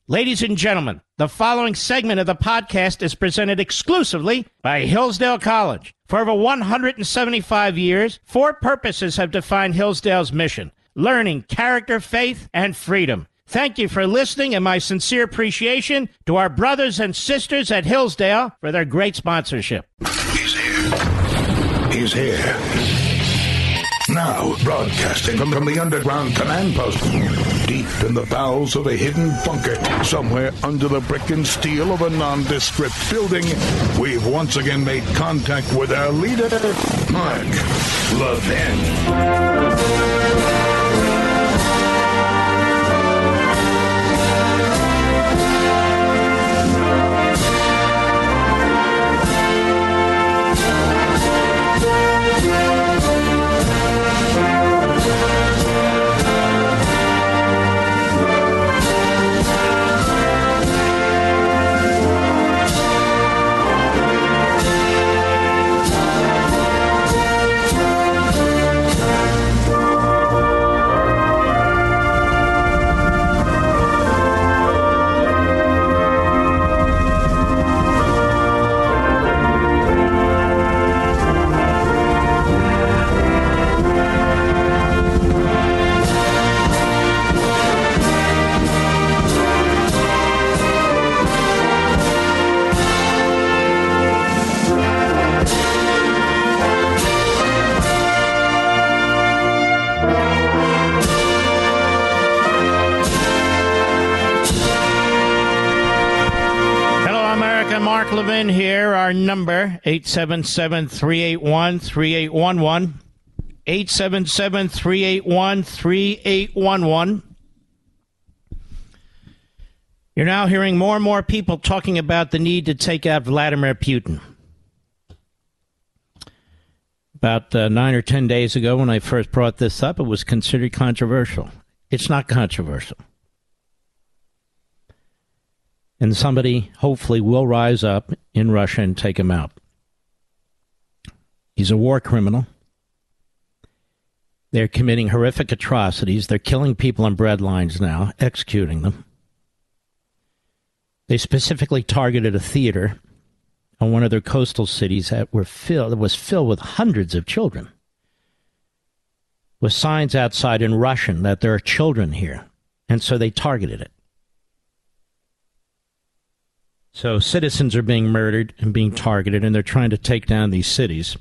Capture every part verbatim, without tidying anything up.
Ladies and gentlemen, the following segment of the podcast is presented exclusively by Hillsdale College. For over one hundred seventy-five years, four purposes have defined Hillsdale's mission: learning, character, faith, and freedom. Thank you for listening, and my sincere appreciation to our brothers and sisters at Hillsdale for their great sponsorship. He's here. He's here. Now, broadcasting from, from the underground command post, deep in the bowels of a hidden bunker, somewhere under the brick and steel of a nondescript building, we've once again made contact with our leader, Mark Levin. Mark Levin here. Our number, eight seven seven, three eight one, three eight one one. eight seven seven, three eight one, three eight one one. You're now hearing more and more people talking about the need to take out Vladimir Putin. About uh, nine or ten days ago when I first brought this up, it was considered controversial. It's not controversial. And somebody, hopefully, will rise up in Russia and take him out. He's a war criminal. They're committing horrific atrocities. They're killing people on bread lines now, executing them. They specifically targeted a theater on one of their coastal cities that were filled, that was filled with hundreds of children, with signs outside in Russian that there are children here. And so they targeted it. So citizens are being murdered and being targeted, and they're trying to take down these cities.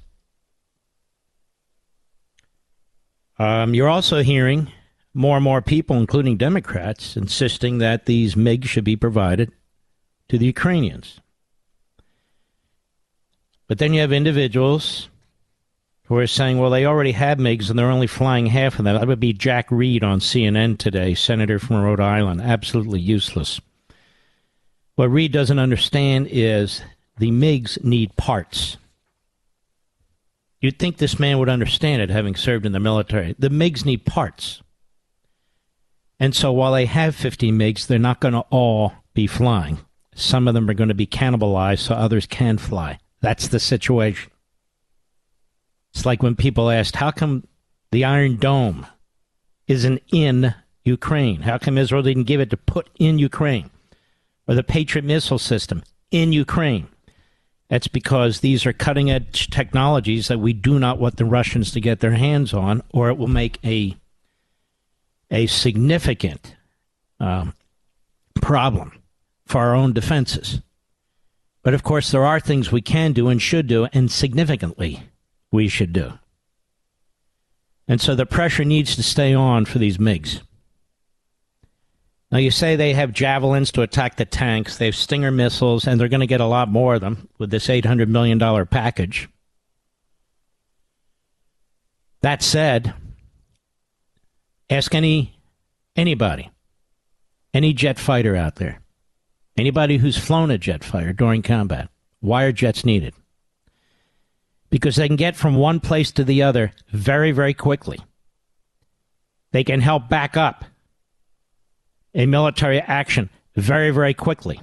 Um, you're also hearing more and more people, including Democrats, insisting that these MiGs should be provided to the Ukrainians. But then you have individuals who are saying, well, they already have MiGs and they're only flying half of them. That would be Jack Reed on C N N today, senator from Rhode Island. Absolutely useless. What Reed doesn't understand is the MiGs need parts. You'd think this man would understand it, having served in the military. The MiGs need parts. And so while they have fifty MiGs, they're not going to all be flying. Some of them are going to be cannibalized so others can fly. That's the situation. It's like when people asked, how come the Iron Dome isn't in Ukraine? How come Israel didn't give it to put in Ukraine? Or the Patriot missile system in Ukraine? That's because these are cutting-edge technologies that we do not want the Russians to get their hands on, or it will make a a significant um, problem for our own defenses. But, of course, there are things we can do and should do, and significantly we should do. And so the pressure needs to stay on for these MiGs. Now, you say they have javelins to attack the tanks, they have Stinger missiles, and they're going to get a lot more of them with this eight hundred million dollars package. That said, ask any anybody, any jet fighter out there, anybody who's flown a jet fighter during combat, why are jets needed? Because they can get from one place to the other very, very quickly. They can help back up a military action very, very quickly.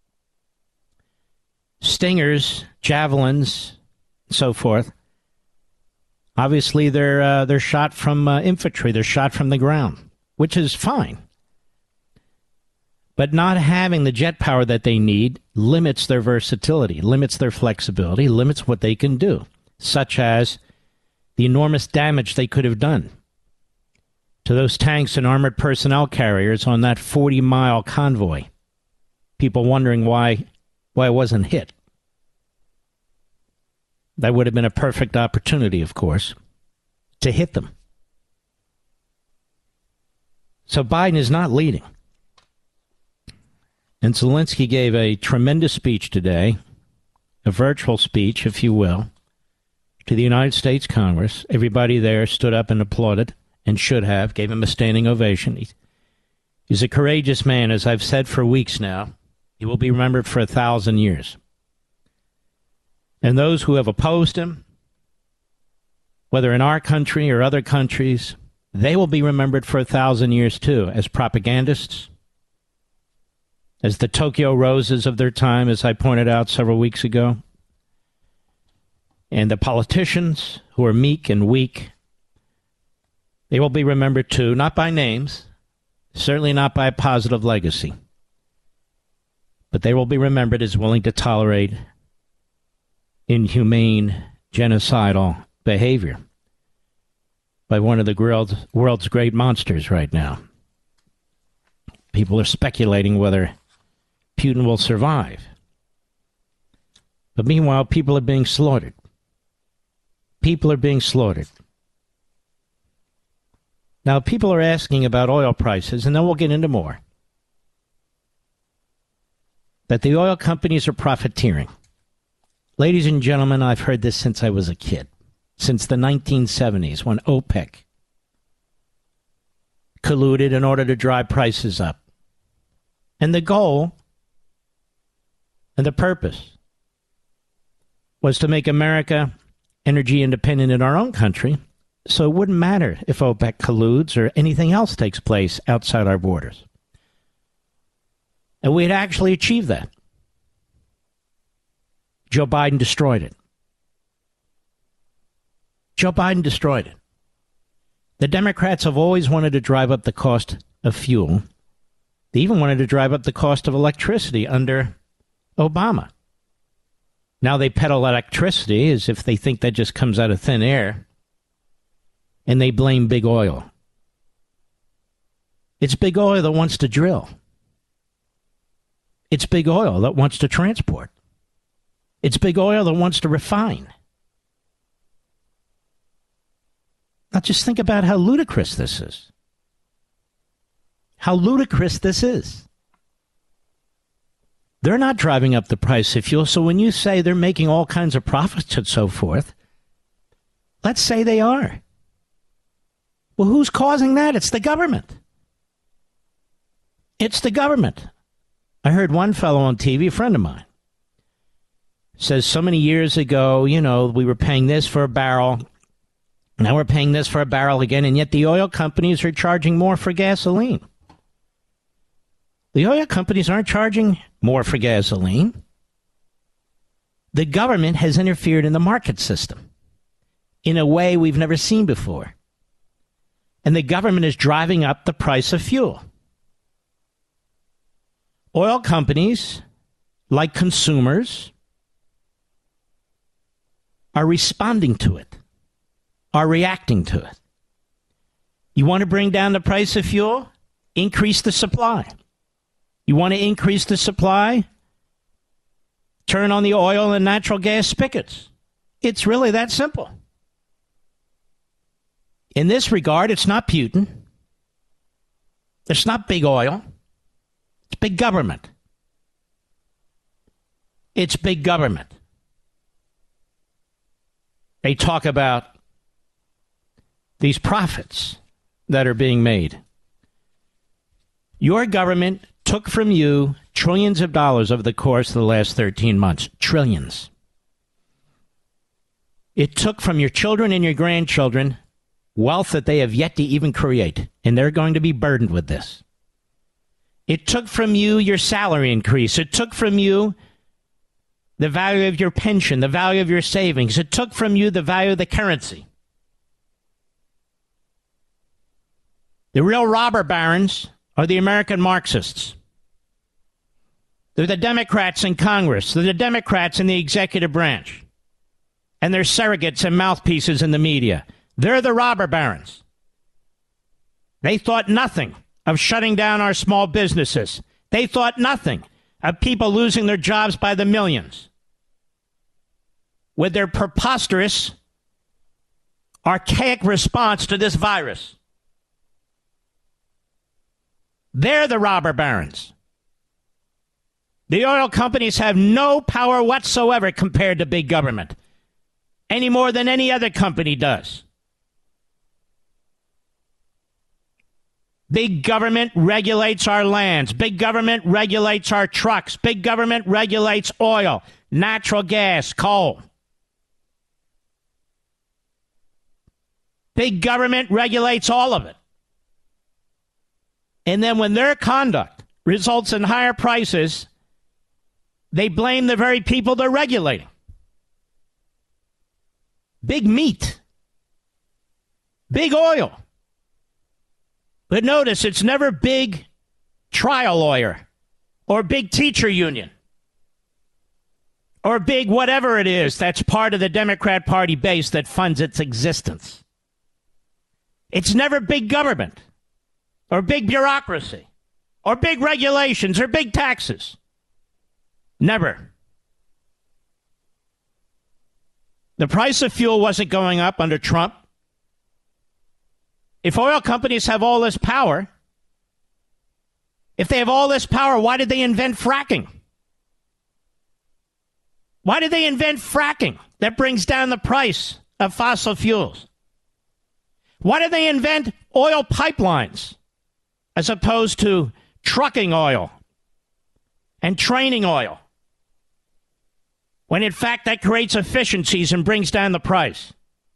Stingers, javelins, so forth, obviously they're uh, they're shot from uh, infantry. They're shot from the ground, which is fine. But not having the jet power that they need limits their versatility, limits their flexibility, limits what they can do, such as the enormous damage they could have done to those tanks and armored personnel carriers on that forty-mile convoy. People wondering why, why it wasn't hit. That would have been a perfect opportunity, of course, to hit them. So Biden is not leading. And Zelensky gave a tremendous speech today, a virtual speech, if you will, to the United States Congress. Everybody there stood up and applauded, and should have, gave him a standing ovation. He, he's a courageous man, as I've said for weeks now. He will be remembered for a thousand years. And those who have opposed him, whether in our country or other countries, they will be remembered for a thousand years too, as propagandists, as the Tokyo Roses of their time, as I pointed out several weeks ago. And the politicians who are meek and weak, they will be remembered too, not by names, certainly not by a positive legacy, but they will be remembered as willing to tolerate inhumane, genocidal behavior by one of the world's, world's great monsters right now. People are speculating whether Putin will survive. But meanwhile, people are being slaughtered. People are being slaughtered. Now, people are asking about oil prices, and then we'll get into more. That the oil companies are profiteering. Ladies and gentlemen, I've heard this since I was a kid. Since the nineteen seventies, when OPEC colluded in order to drive prices up. And the goal and the purpose was to make America energy independent in our own country, so it wouldn't matter if OPEC colludes or anything else takes place outside our borders. And we had actually achieved that. Joe Biden destroyed it. Joe Biden destroyed it. The Democrats have always wanted to drive up the cost of fuel. They even wanted to drive up the cost of electricity under Obama. Now they peddle electricity as if they think that just comes out of thin air. And they blame big oil. It's big oil that wants to drill. It's big oil that wants to transport. It's big oil that wants to refine. Now just think about how ludicrous this is. How ludicrous this is. They're not driving up the price of fuel, so when you say they're making all kinds of profits and so forth, let's say they are. Well, who's causing that? It's the government. It's the government. I heard one fellow on T V, a friend of mine, says so many years ago, you know, we were paying this for a barrel. Now we're paying this for a barrel again, and yet the oil companies are charging more for gasoline. The oil companies aren't charging more for gasoline. The government has interfered in the market system in a way we've never seen before. And the government is driving up the price of fuel. Oil companies, like consumers, are responding to it, are reacting to it. You want to bring down the price of fuel? Increase the supply. You want to increase the supply? Turn on the oil and natural gas spigots. It's really that simple. In this regard, it's not Putin. It's not big oil. It's big government. It's big government. They talk about these profits that are being made. Your government took from you trillions of dollars over the course of the last thirteen months. Trillions. It took from your children and your grandchildren wealth that they have yet to even create, and they're going to be burdened with this. It took from you your salary increase. It took from you the value of your pension, the value of your savings. It took from you the value of the currency. The real robber barons are the American Marxists. They're the Democrats in Congress. They're the Democrats in the executive branch. And they're surrogates and mouthpieces in the media. They're the robber barons. They thought nothing of shutting down our small businesses. They thought nothing of people losing their jobs by the millions. With their preposterous, archaic response to this virus. They're the robber barons. The oil companies have no power whatsoever compared to big government, any more than any other company does. Big government regulates our lands. Big government regulates our trucks. Big government regulates oil, natural gas, coal. Big government regulates all of it. And then when their conduct results in higher prices, they blame the very people they're regulating. Big meat. Big oil. But notice, it's never big trial lawyer or big teacher union or big whatever it is that's part of the Democrat Party base that funds its existence. It's never big government or big bureaucracy or big regulations or big taxes. Never. The price of fuel wasn't going up under Trump. If oil companies have all this power, if they have all this power, why did they invent fracking? Why did they invent fracking that brings down the price of fossil fuels? Why did they invent oil pipelines as opposed to trucking oil and training oil? When in fact that creates efficiencies and brings down the price.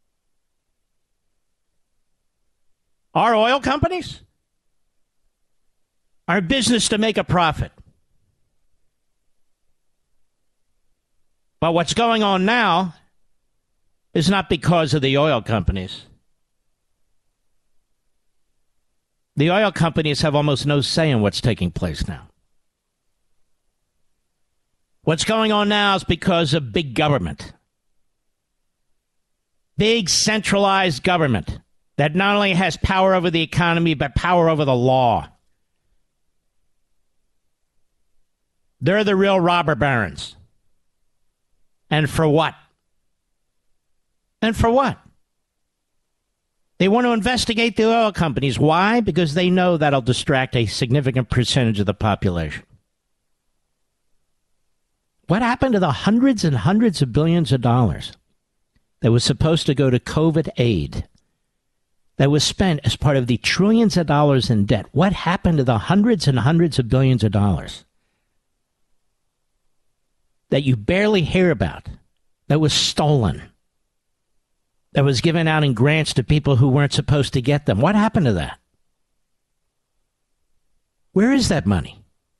Our oil companies are in business to make a profit. But what's going on now is not because of the oil companies. The oil companies have almost no say in what's taking place now. What's going on now is because of big government. Big centralized government that not only has power over the economy, but power over the law. They're the real robber barons. And for what? And for what? They want to investigate the oil companies. Why? Because they know that'll distract a significant percentage of the population. What happened to the hundreds and hundreds of billions of dollars that was supposed to go to COVID aid, that was spent as part of the trillions of dollars in debt? What happened to the hundreds and hundreds of billions of dollars that you barely hear about, that was stolen, that was given out in grants to people who weren't supposed to get them? What happened to that? Where is that money?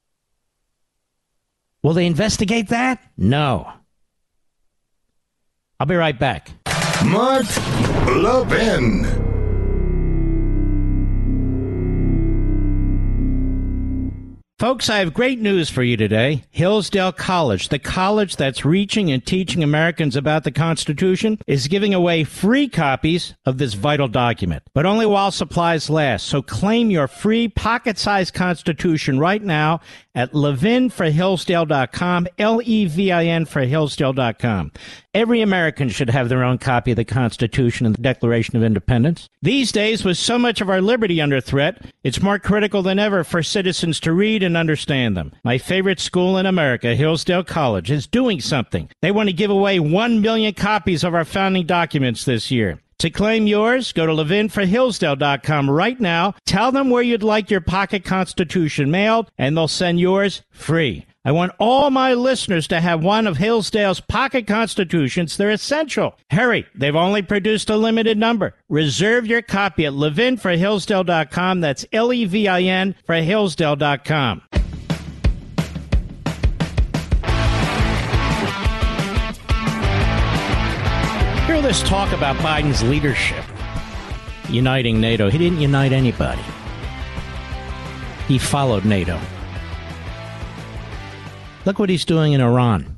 Will they investigate that? No. I'll be right back. Mark Levin. Folks, I have great news for you today. Hillsdale College, the college that's reaching and teaching Americans about the Constitution, is giving away free copies of this vital document, but only while supplies last. So claim your free pocket-sized Constitution right now at levin for hillsdale dot com, L E V I N for hillsdale dot com. Every American should have their own copy of the Constitution and the Declaration of Independence. These days, with so much of our liberty under threat, it's more critical than ever for citizens to read and understand them. My favorite school in America, Hillsdale College, is doing something. They want to give away one million copies of our founding documents this year. To claim yours, go to levin for hillsdale dot com right now. Tell them where you'd like your pocket Constitution mailed, and they'll send yours free. I want all my listeners to have one of Hillsdale's pocket Constitutions. They're essential. Hurry, they've only produced a limited number. Reserve your copy at levin for hillsdale dot com. That's L E V I N for hillsdale dot com. Hear this talk about Biden's leadership, uniting NATO. He didn't unite anybody. He followed NATO. Look what he's doing in Iran.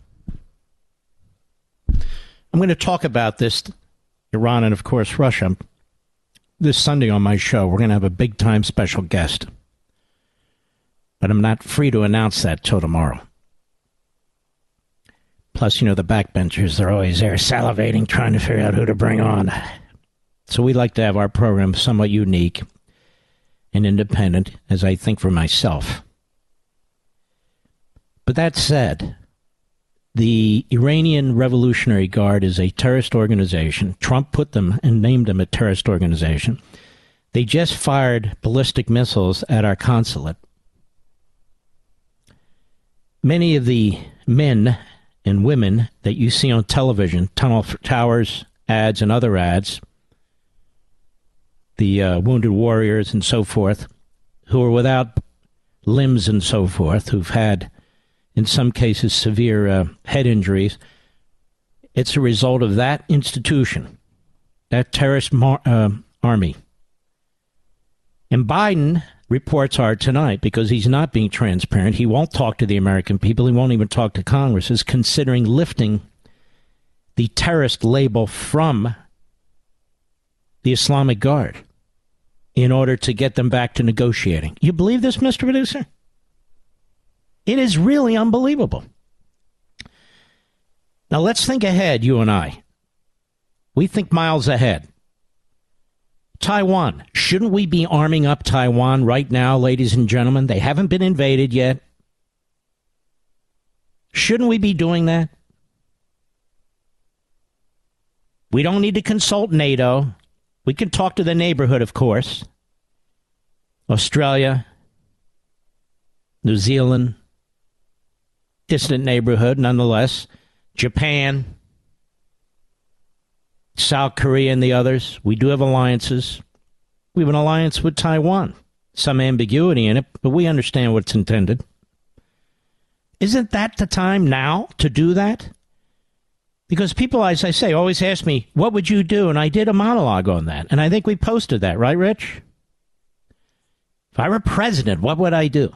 I'm going to talk about this, Iran and, of course, Russia, this Sunday on my show. We're going to have a big-time special guest. But I'm not free to announce that till tomorrow. Plus, you know, the backbenchers, they're always there salivating, trying to figure out who to bring on. So we like to have our program somewhat unique and independent, as I think for myself. But that said, the Iranian Revolutionary Guard is a terrorist organization. Trump put them and named them a terrorist organization. They just fired ballistic missiles at our consulate. Many of the men and women that you see on television, Tunnel Towers ads and other ads, the uh, wounded warriors and so forth, who are without limbs and so forth, who've had, in some cases, severe uh, head injuries, it's a result of that institution, that terrorist mar- uh, army. And Biden, reports are tonight, because he's not being transparent, he won't talk to the American people, he won't even talk to Congress, is considering lifting the terrorist label from the Islamic Guard in order to get them back to negotiating. You believe this, Mister Producer? It is really unbelievable. Now let's think ahead, you and I. We think miles ahead. Taiwan. Shouldn't we be arming up Taiwan right now, ladies and gentlemen? They haven't been invaded yet. Shouldn't we be doing that? We don't need to consult NATO. We can talk to the neighborhood, of course. Australia, New Zealand, distant neighborhood nonetheless. Japan, South Korea and the others. We do have alliances. We have an alliance with Taiwan. Some ambiguity in it, but we understand what's intended. Isn't that the time now to do that? Because people, as I say, always ask me, what would you do? And I did a monologue on that. And I think we posted that, right, Rich? If I were president, what would I do?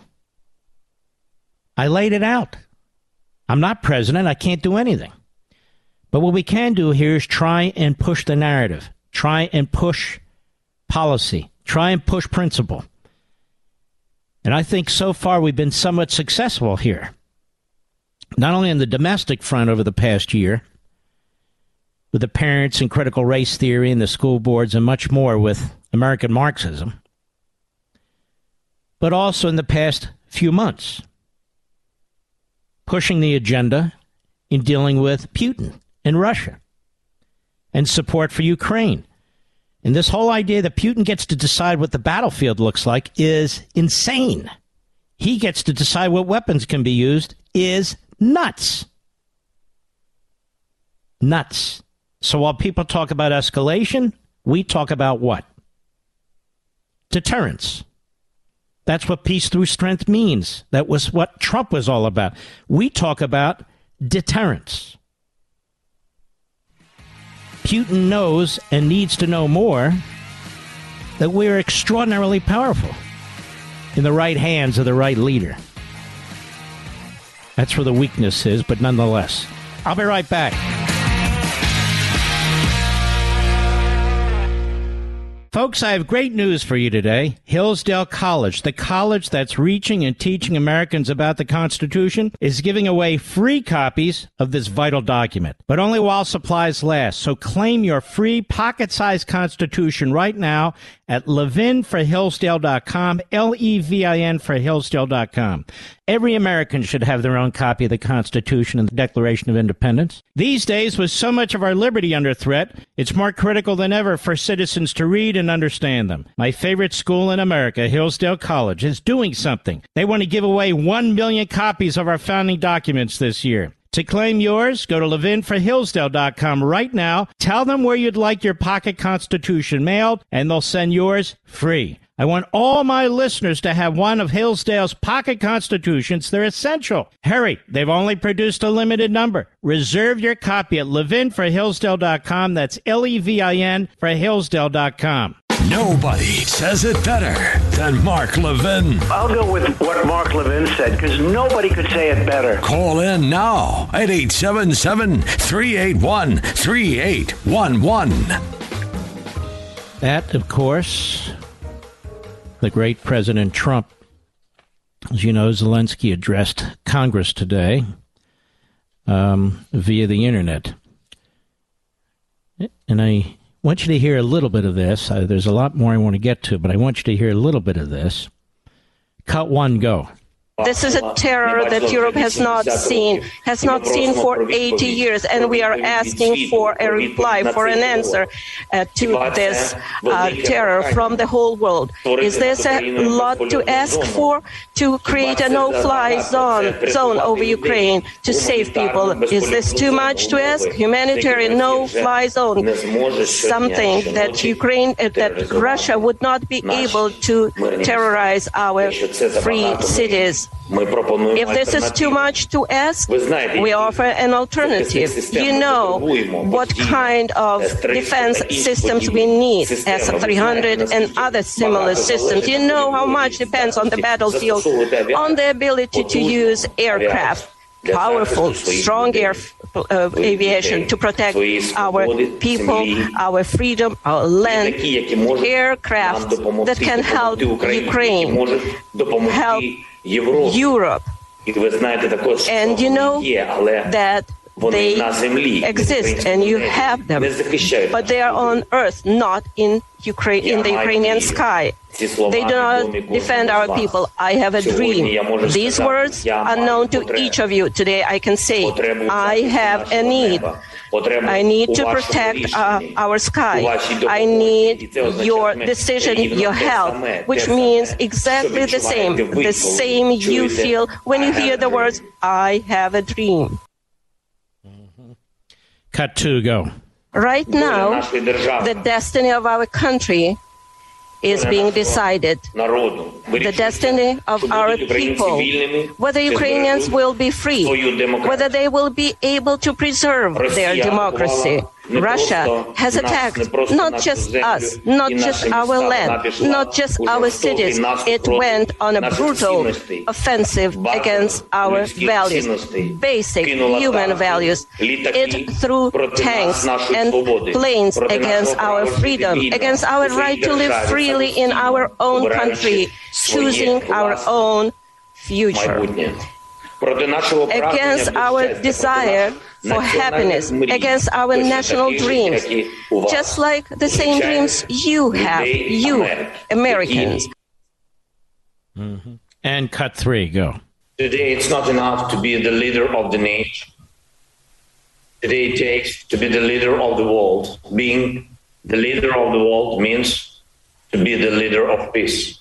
I laid it out. I'm not president. I can't do anything. But what we can do here is try and push the narrative. Try and push policy. Try and push principle. And I think so far we've been somewhat successful here. Not only on the domestic front over the past year, with the parents and critical race theory and the school boards and much more with American Marxism, but also in the past few months, pushing the agenda in dealing with Putin and Russia and support for Ukraine. And this whole idea that Putin gets to decide what the battlefield looks like is insane. He gets to decide what weapons can be used is nuts. Nuts. So while people talk about escalation, we talk about what? Deterrence. That's what peace through strength means. That was what Trump was all about. We talk about deterrence. Putin knows and needs to know more that we're extraordinarily powerful in the right hands of the right leader. That's where the weakness is, but nonetheless. I'll be right back. Folks, I have great news for you today. Hillsdale College, the college that's reaching and teaching Americans about the Constitution, is giving away free copies of this vital document, but only while supplies last. So claim your free pocket-sized Constitution right now at levin for hillsdale dot com, L E V I N for hillsdale dot com. Every American should have their own copy of the Constitution and the Declaration of Independence. These days, with so much of our liberty under threat, it's more critical than ever for citizens to read and understand them. My favorite school in America, Hillsdale College, is doing something. They want to give away one million copies of our founding documents this year. To claim yours, go to levin for hillsdale dot com right now. Tell them where you'd like your pocket Constitution mailed, and they'll send yours free. I want all my listeners to have one of Hillsdale's pocket Constitutions. They're essential. Hurry, they've only produced a limited number. Reserve your copy at levin for hillsdale dot com. That's L E V I N for hillsdale dot com. Nobody says it better than Mark Levin. I'll go with what Mark Levin said, because nobody could say it better. Call in now at eight seven seven, three eight one, three eight one one. That, of course, the great President Trump. As you know, Zelensky addressed Congress today um, via the internet. And I want you to hear a little bit of this. Uh, there's a lot more I want to get to, but I want you to hear a little bit of this. Cut one, go. This is a terror that Europe has not seen, has not seen for eighty years, and we are asking for a reply, for an answer uh, to this uh, terror from the whole world. Is this a lot to ask for, to create a no-fly zone, zone over Ukraine to save people? Is this too much to ask? Humanitarian no-fly zone, something that Ukraine, uh, that Russia would not be able to terrorize our free cities. If this is too much to ask, we offer an alternative. You know what kind of defense systems we need, S three hundred and other similar systems. You know how much depends on the battlefield, on the ability to use aircraft, powerful, strong air uh, aviation to protect our people, our freedom, our land, aircraft that can help Ukraine, help Europe. And you know that they exist and you have them, but they are on earth, not in Ukraine, in the Ukrainian sky. They do not defend our people. I have a dream. These words are known to each of you. Today I can say, I have a need. I need to protect uh, our sky. I need your decision, your help, which means exactly the same, the same you feel when you hear the words, I have a dream. Cut two, go. Right now, the destiny of our country is being decided. The destiny of our people, whether Ukrainians will be free, whether they will be able to preserve their democracy. Russia has attacked not just us, not just our land, not just our cities. It went on a brutal offensive against our values, basic human values. It threw tanks and planes against our freedom, against our right to live freely in our own country, choosing our own future, against our desire for happiness, against our national dreams, just like the same dreams you have, you Americans. Mm-hmm. And cut three, go. Today it's not enough to be the leader of the nation. Today it takes to be the leader of the world. Being the leader of the world means to be the leader of peace.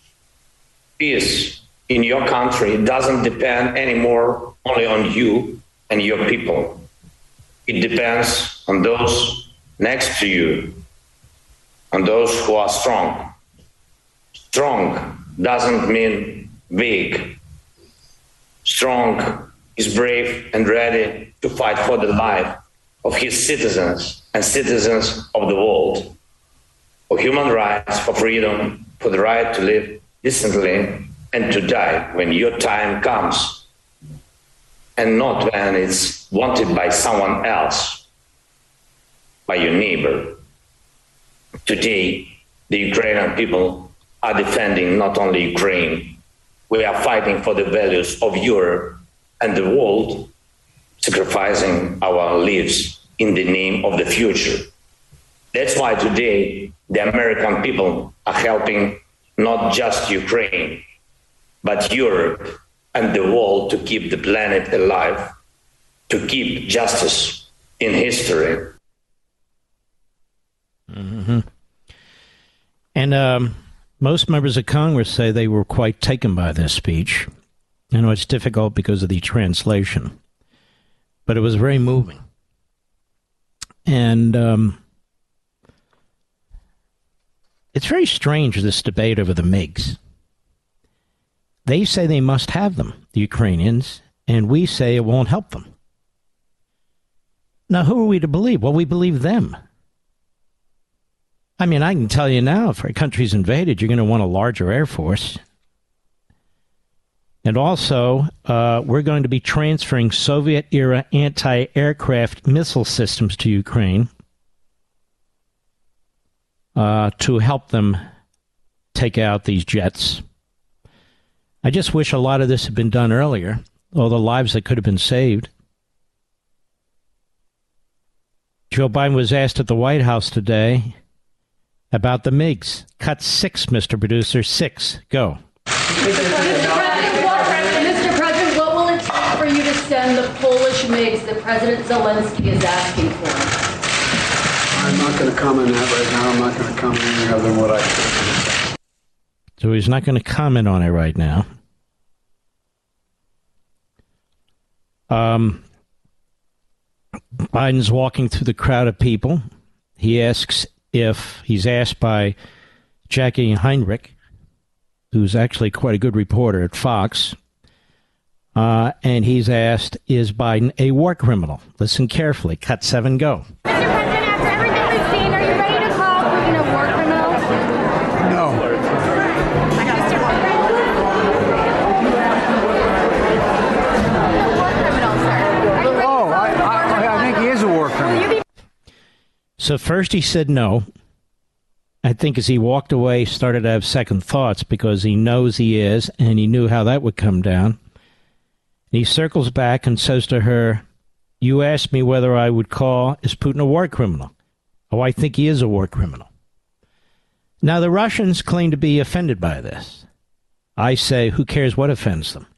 Peace in your country doesn't depend anymore only on you and your people. It depends on those next to you, on those who are strong. Strong doesn't mean big. Strong is brave and ready to fight for the life of his citizens and citizens of the world, for human rights, for freedom, for the right to live decently and to die when your time comes, and not when it's wanted by someone else, by your neighbor. Today, the Ukrainian people are defending not only Ukraine. We are fighting for the values of Europe and the world, sacrificing our lives in the name of the future. That's why today the American people are helping not just Ukraine, but Europe and the world to keep the planet alive, to keep justice in history. Mm-hmm. And um, most members of Congress say they were quite taken by this speech. I know it's difficult because of the translation, but it was very moving. And um, it's very strange, this debate over the MiGs. They say they must have them, the Ukrainians, and we say it won't help them. Now, who are we to believe? Well, we believe them. I mean, I can tell you now, if a country's invaded, you're going to want a larger air force. And also, uh, we're going to be transferring Soviet-era anti-aircraft missile systems to Ukraine uh, to help them take out these jets. I just wish a lot of this had been done earlier, all the lives that could have been saved. Joe Biden was asked at the White House today about the MiGs. Cut six, Mister Producer, six. Go. Mister President, Mister President, what will it take for you to send the Polish MiGs that President Zelensky is asking for? I'm not going to comment on that right now. I'm not going to comment any other than what I said. So he's not going to comment on it right now. Um, Biden's walking through the crowd of people. He asks if he's asked by Jackie Heinrich, who's actually quite a good reporter at Fox, uh, and he's asked, is Biden a war criminal? Listen carefully. Cut seven, go. Mister President, after everything we've seen, are you ready to call Putin a war criminal? No. Mister war criminal, sir. Oh, I, I, I think he is a war criminal. So first he said no. I think as he walked away, started to have second thoughts because he knows he is, and he knew how that would come down. And he circles back and says to her, you asked me whether I would call, is Putin a war criminal? Oh, I think he is a war criminal. Now, the Russians claim to be offended by this. I say, who cares what offends them?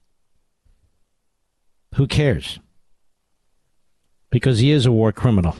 Who cares? Because he is a war criminal.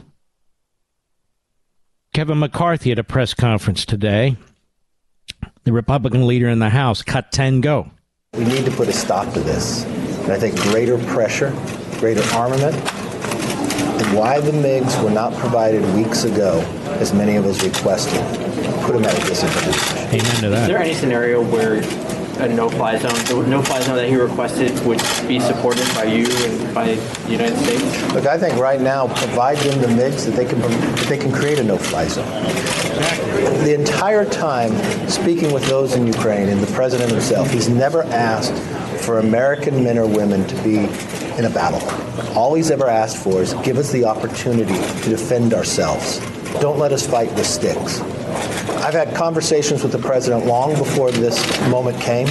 Kevin McCarthy at a press conference today, the Republican leader in the House, cut ten, go. We need to put a stop to this. And I think greater pressure, greater armament, and why the MiGs were not provided weeks ago, as many of us requested, put them at a disadvantage. Amen to that. Is there any scenario where a no-fly zone, the no-fly zone that he requested would be supported by you and by the United States? Look, I think right now, provide them the MiGs that they can that they can create a no-fly zone. The entire time, speaking with those in Ukraine and the president himself, he's never asked for American men or women to be in a battle. All he's ever asked for is give us the opportunity to defend ourselves. Don't let us fight with sticks. I've had conversations with the president long before this moment came.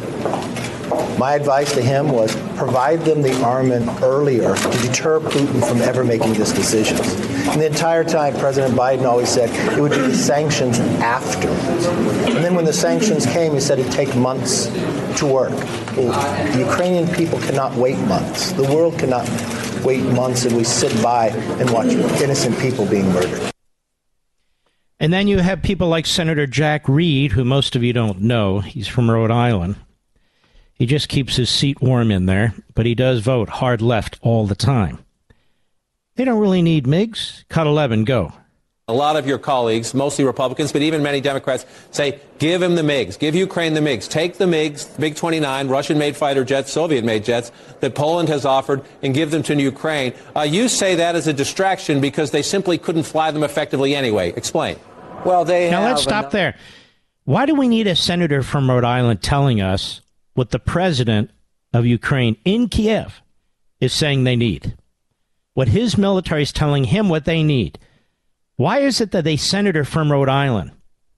My advice to him was provide them the armament earlier to deter Putin from ever making this decision. And the entire time, President Biden always said it would be the sanctions afterwards. And then when the sanctions came, he said it'd take months to work. Well, the Ukrainian people cannot wait months. The world cannot wait months, and we sit by and watch innocent people being murdered. And then you have people like Senator Jack Reed, who most of you don't know. He's from Rhode Island. He just keeps his seat warm in there, but he does vote hard left all the time. They don't really need MiGs. Cut eleven, go. A lot of your colleagues, mostly Republicans, but even many Democrats, say, give him the MiGs. Give Ukraine the MiGs. Take the MiGs, MiG twenty-nine, Russian-made fighter jets, Soviet-made jets that Poland has offered, and give them to Ukraine. Uh, you say that as a distraction because they simply couldn't fly them effectively anyway. Explain. Well, they now have let's stop there. Why do we need a senator from Rhode Island telling us what the president of Ukraine in Kiev is saying they need? What his military is telling him what they need. Why is it that a senator from Rhode Island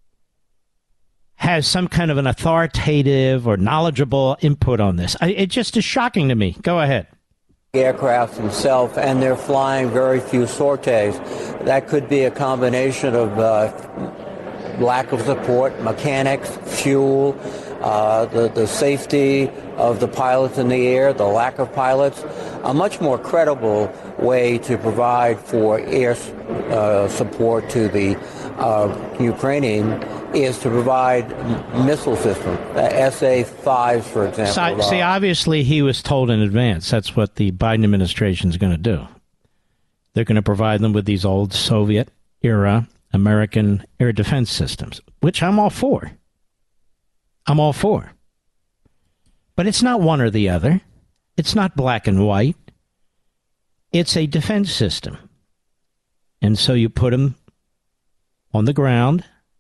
has some kind of an authoritative or knowledgeable input on this? I, it just is shocking to me. Go ahead. Aircraft themselves, and they're flying very few sorties. That could be a combination of uh, lack of support, mechanics, fuel, uh, the, the safety of the pilots in the air, the lack of pilots. A much more credible way to provide for air uh, support to the uh, Ukrainian is to provide missile systems, uh, S A fives, for example. So, see, obviously he was told in advance that's what the Biden administration is going to do. They're going to provide them with these old Soviet-era American air defense systems, which I'm all for. I'm all for. But it's not one or the other. It's not black and white. It's a defense system. And so you put them on the ground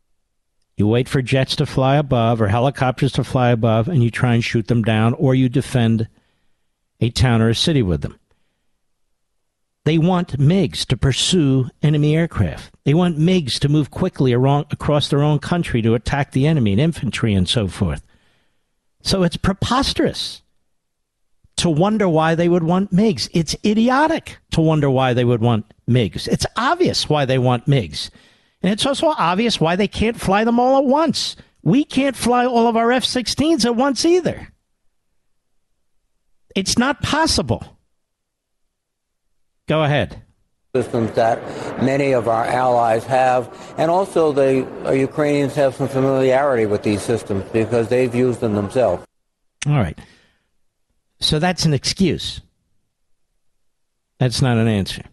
You wait for jets to fly above or helicopters to fly above, and you try and shoot them down, or you defend a town or a city with them. They want MiGs to pursue enemy aircraft. They want MiGs to move quickly around, across their own country to attack the enemy and infantry and so forth. So it's preposterous to wonder why they would want MiGs. It's idiotic to wonder why they would want MiGs. It's obvious why they want MiGs. And it's also obvious why they can't fly them all at once. We can't fly all of our F sixteens at once either. It's not possible. Go ahead. Systems that many of our allies have, and also the uh, Ukrainians have some familiarity with these systems because they've used them themselves. All right. So that's an excuse. That's not an answer.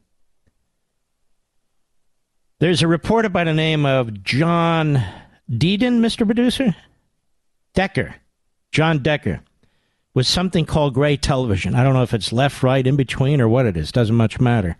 There's a reporter by the name of John Deeden, Mister Producer? Decker. John Decker. With something called Gray Television. I don't know if it's left, right, in between, or what it is. Doesn't much matter.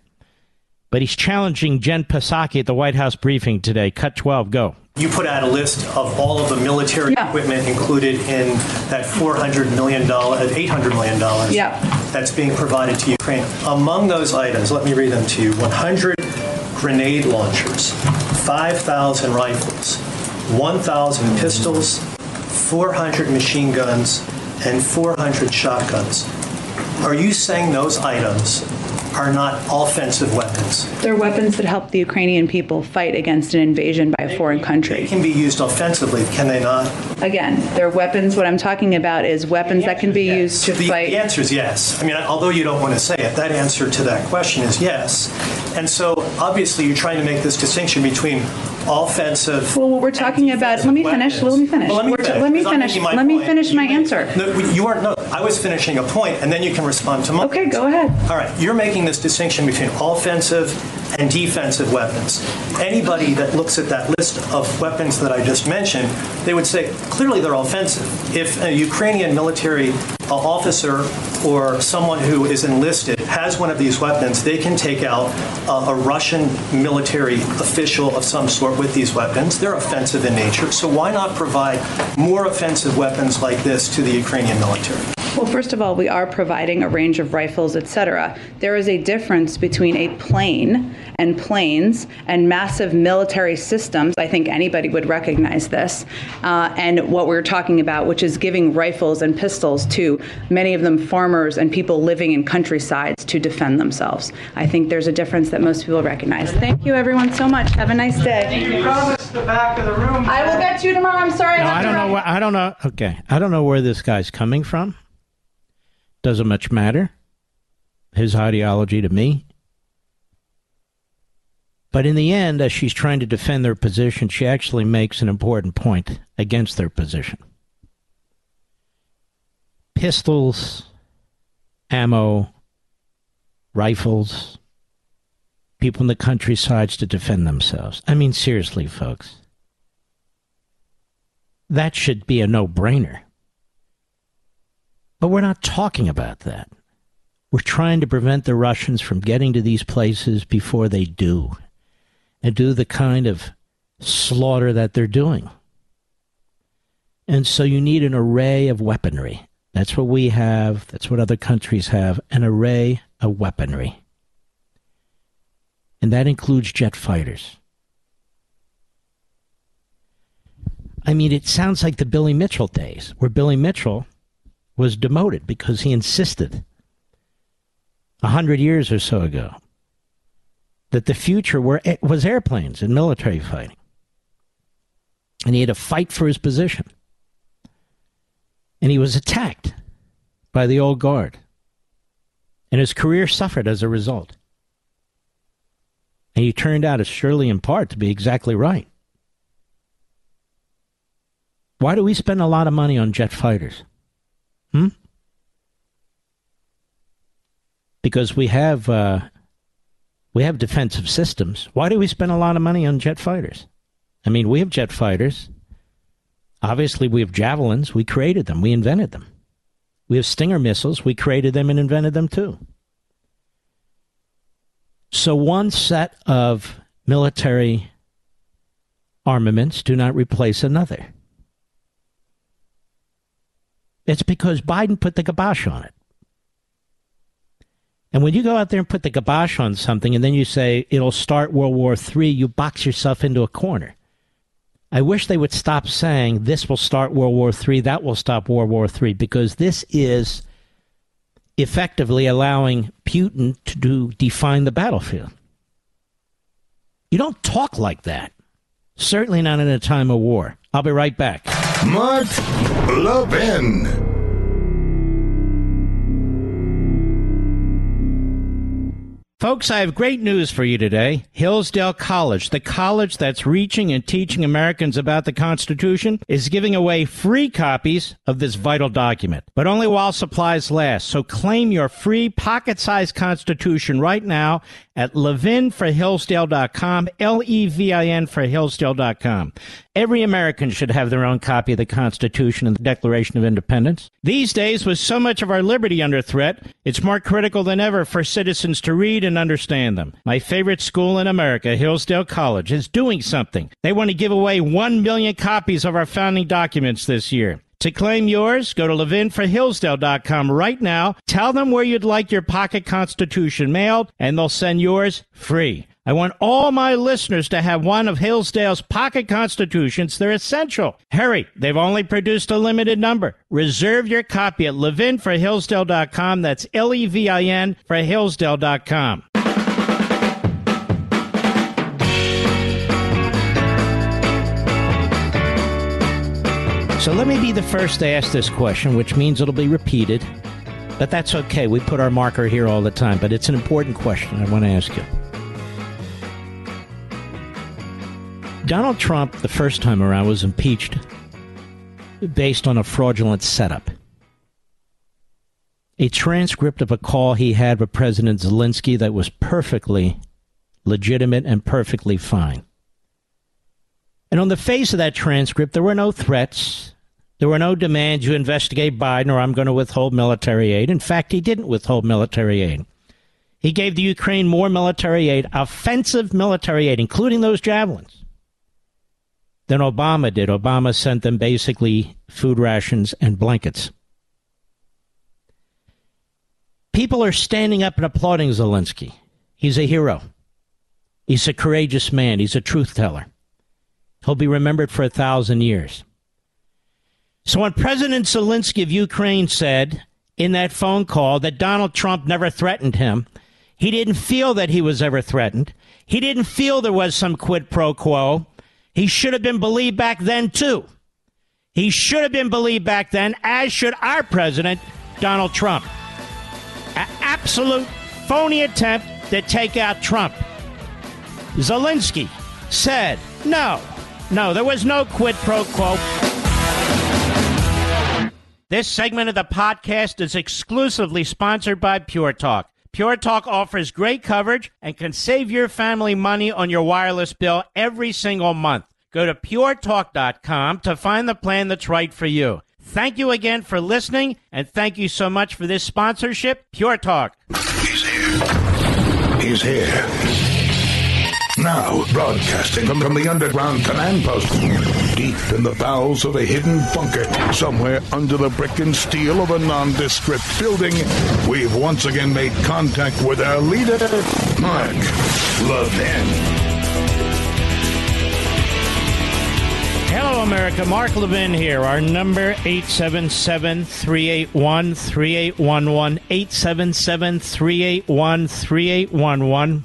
But he's challenging Jen Psaki at the White House briefing today. Cut twelve, go. You put out a list of all of the military yeah. equipment included in that four hundred million dollars, eight hundred million dollars yeah. that's being provided to Ukraine. Among those items, let me read them to you. one hundred grenade launchers, five thousand rifles, one thousand pistols, four hundred machine guns, and four hundred shotguns. Are you saying those items are not offensive weapons? They're weapons that help the Ukrainian people fight against an invasion by a foreign country. They can be used offensively, can they not? Again, they're weapons. What I'm talking about is weapons that can be yes. used to the, fight. The answer is yes. I mean, although you don't want to say it, that answer to that question is yes. And so, obviously, you're trying to make this distinction between offensive. Well, what we're talking about. Let me finish. Let me finish. Well, let me finish. Let me finish, let me finish my you, answer. No, you aren't. No, I was finishing a point, and then you can respond to mine. Okay, go ahead. All right, you're making this distinction between offensive and defensive weapons. Anybody that looks at that list of weapons that I just mentioned, they would say clearly they're offensive. If a Ukrainian military uh, officer or someone who is enlisted has one of these weapons, they can take out uh, a Russian military official of some sort with these weapons. They're offensive in nature. So why not provide more offensive weapons like this to the Ukrainian military? Well, first of all, we are providing a range of rifles, et cetera. There is a difference between a plane and planes and massive military systems. I think anybody would recognize this. Uh, and what we're talking about, which is giving rifles and pistols to many of them farmers and people living in countrysides to defend themselves. I think there's a difference that most people recognize. Thank you, everyone, so much. Have a nice day. You promised the back of the room. I will get you tomorrow. I'm sorry. No, I, I don't know. Where, I don't know. Okay, I don't know where this guy's coming from. Doesn't much matter. His ideology to me. But in the end, as she's trying to defend their position, she actually makes an important point against their position. Pistols, ammo, rifles, people in the countrysides to defend themselves. I mean, seriously, folks. That should be a no-brainer. But we're not talking about that. We're trying to prevent the Russians from getting to these places before they do, and do the kind of slaughter that they're doing. And so you need an array of weaponry. That's what we have. That's what other countries have, an array of weaponry. And that includes jet fighters. I mean, it sounds like the Billy Mitchell days, where Billy Mitchell was demoted because he insisted a hundred years or so ago that the future were, was airplanes and military fighting. And he had to fight for his position. And he was attacked by the old guard. And his career suffered as a result. And he turned out, as surely in part, to be exactly right. Why do we spend a lot of money on jet fighters? Hmm? Because we have uh, we have defensive systems. Why do we spend a lot of money on jet fighters? I mean, we have jet fighters. Obviously, we have javelins. We created them. We invented them. We have Stinger missiles. We created them and invented them too. So one set of military armaments do not replace another. It's because Biden put the kibosh on it. And when you go out there and put the kibosh on something and then you say it'll start World War Three, you box yourself into a corner. I wish they would stop saying this will start World War Three, that will stop World War Three, because this is effectively allowing Putin to do, define the battlefield. You don't talk like that. Certainly not in a time of war. I'll be right back. Mark Levin. Folks, I have great news for you today. Hillsdale College, the college that's reaching and teaching Americans about the Constitution, is giving away free copies of this vital document, but only while supplies last. So claim your free pocket-sized Constitution right now at levin for hillsdale dot com, L E V I N for hillsdale dot com. Every American should have their own copy of the Constitution and the Declaration of Independence. These days, with so much of our liberty under threat, it's more critical than ever for citizens to read and understand them. My favorite school in America, Hillsdale College, is doing something. They want to give away one million copies of our founding documents this year. To claim yours, go to levin for hillsdale dot com right now. Tell them where you'd like your pocket Constitution mailed, and they'll send yours free. I want all my listeners to have one of Hillsdale's pocket Constitutions. They're essential. Hurry, they've only produced a limited number. Reserve your copy at levin for hillsdale dot com. That's L E V I N for hillsdale dot com. So let me be the first to ask this question, which means it'll be repeated. But that's okay. We put our marker here all the time. But it's an important question I want to ask you. Donald Trump, the first time around, was impeached based on a fraudulent setup. A transcript of a call he had with President Zelensky that was perfectly legitimate and perfectly fine. And on the face of that transcript, there were no threats. There were no demands you investigate Biden or I'm going to withhold military aid. In fact, he didn't withhold military aid. He gave the Ukraine more military aid, offensive military aid, including those javelins, than Obama did. Obama sent them basically food rations and blankets. People are standing up and applauding Zelensky. He's a hero. He's a courageous man. He's a truth teller. He'll be remembered for a thousand years. So when President Zelensky of Ukraine said in that phone call that Donald Trump never threatened him, he didn't feel that he was ever threatened. He didn't feel there was some quid pro quo. He should have been believed back then, too. He should have been believed back then, as should our president, Donald Trump. An absolute phony attempt to take out Trump. Zelensky said, no, no, there was no quid pro quo. This segment of the podcast is exclusively sponsored by Pure Talk. Pure Talk offers great coverage and can save your family money on your wireless bill every single month. Go to pure talk dot com to find the plan that's right for you. Thank you again for listening, and thank you so much for this sponsorship, Pure Talk. He's here. He's here. Now, broadcasting from, from the underground command post, deep in the bowels of a hidden bunker, somewhere under the brick and steel of a nondescript building, we've once again made contact with our leader, Mark Levin. Hello, America. Mark Levin here. Our number, eight seven seven, three eight one, three eight one one, eight seven seven, three eight one, three eight one one.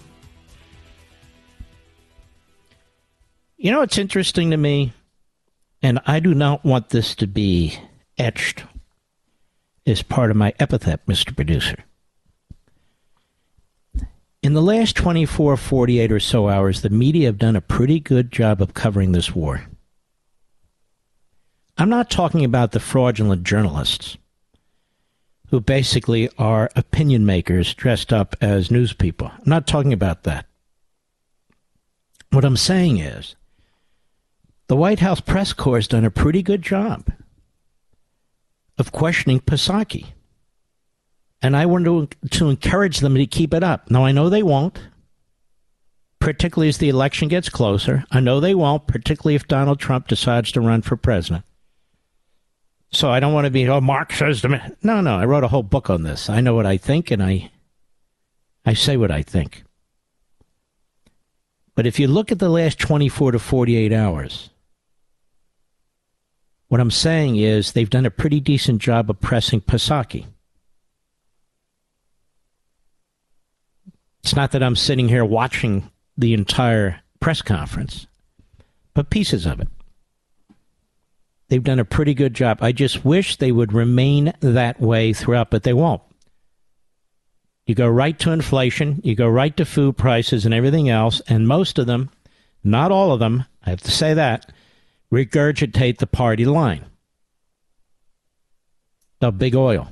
You know, it's interesting to me, and I do not want this to be etched as part of my epithet, Mister Producer. In the last twenty-four, forty-eight or so hours, the media have done a pretty good job of covering this war. I'm not talking about the fraudulent journalists who basically are opinion makers dressed up as news people. I'm not talking about that. What I'm saying is, the White House press corps has done a pretty good job of questioning Psaki. And I want to, to encourage them to keep it up. Now, I know they won't. particularly as the election gets closer. I know they won't, particularly if Donald Trump decides to run for president. So I don't want to be, oh, Mark says to me. No, no, I wrote a whole book on this. I know what I think, and I, I say what I think. But if you look at the last twenty-four to forty-eight hours, what I'm saying is they've done a pretty decent job of pressing Psaki. It's not that I'm sitting here watching the entire press conference, but pieces of it. They've done a pretty good job. I just wish they would remain that way throughout, but they won't. You go right to inflation, you go right to food prices and everything else, and most of them, not all of them, I have to say that, regurgitate the party line. The big oil.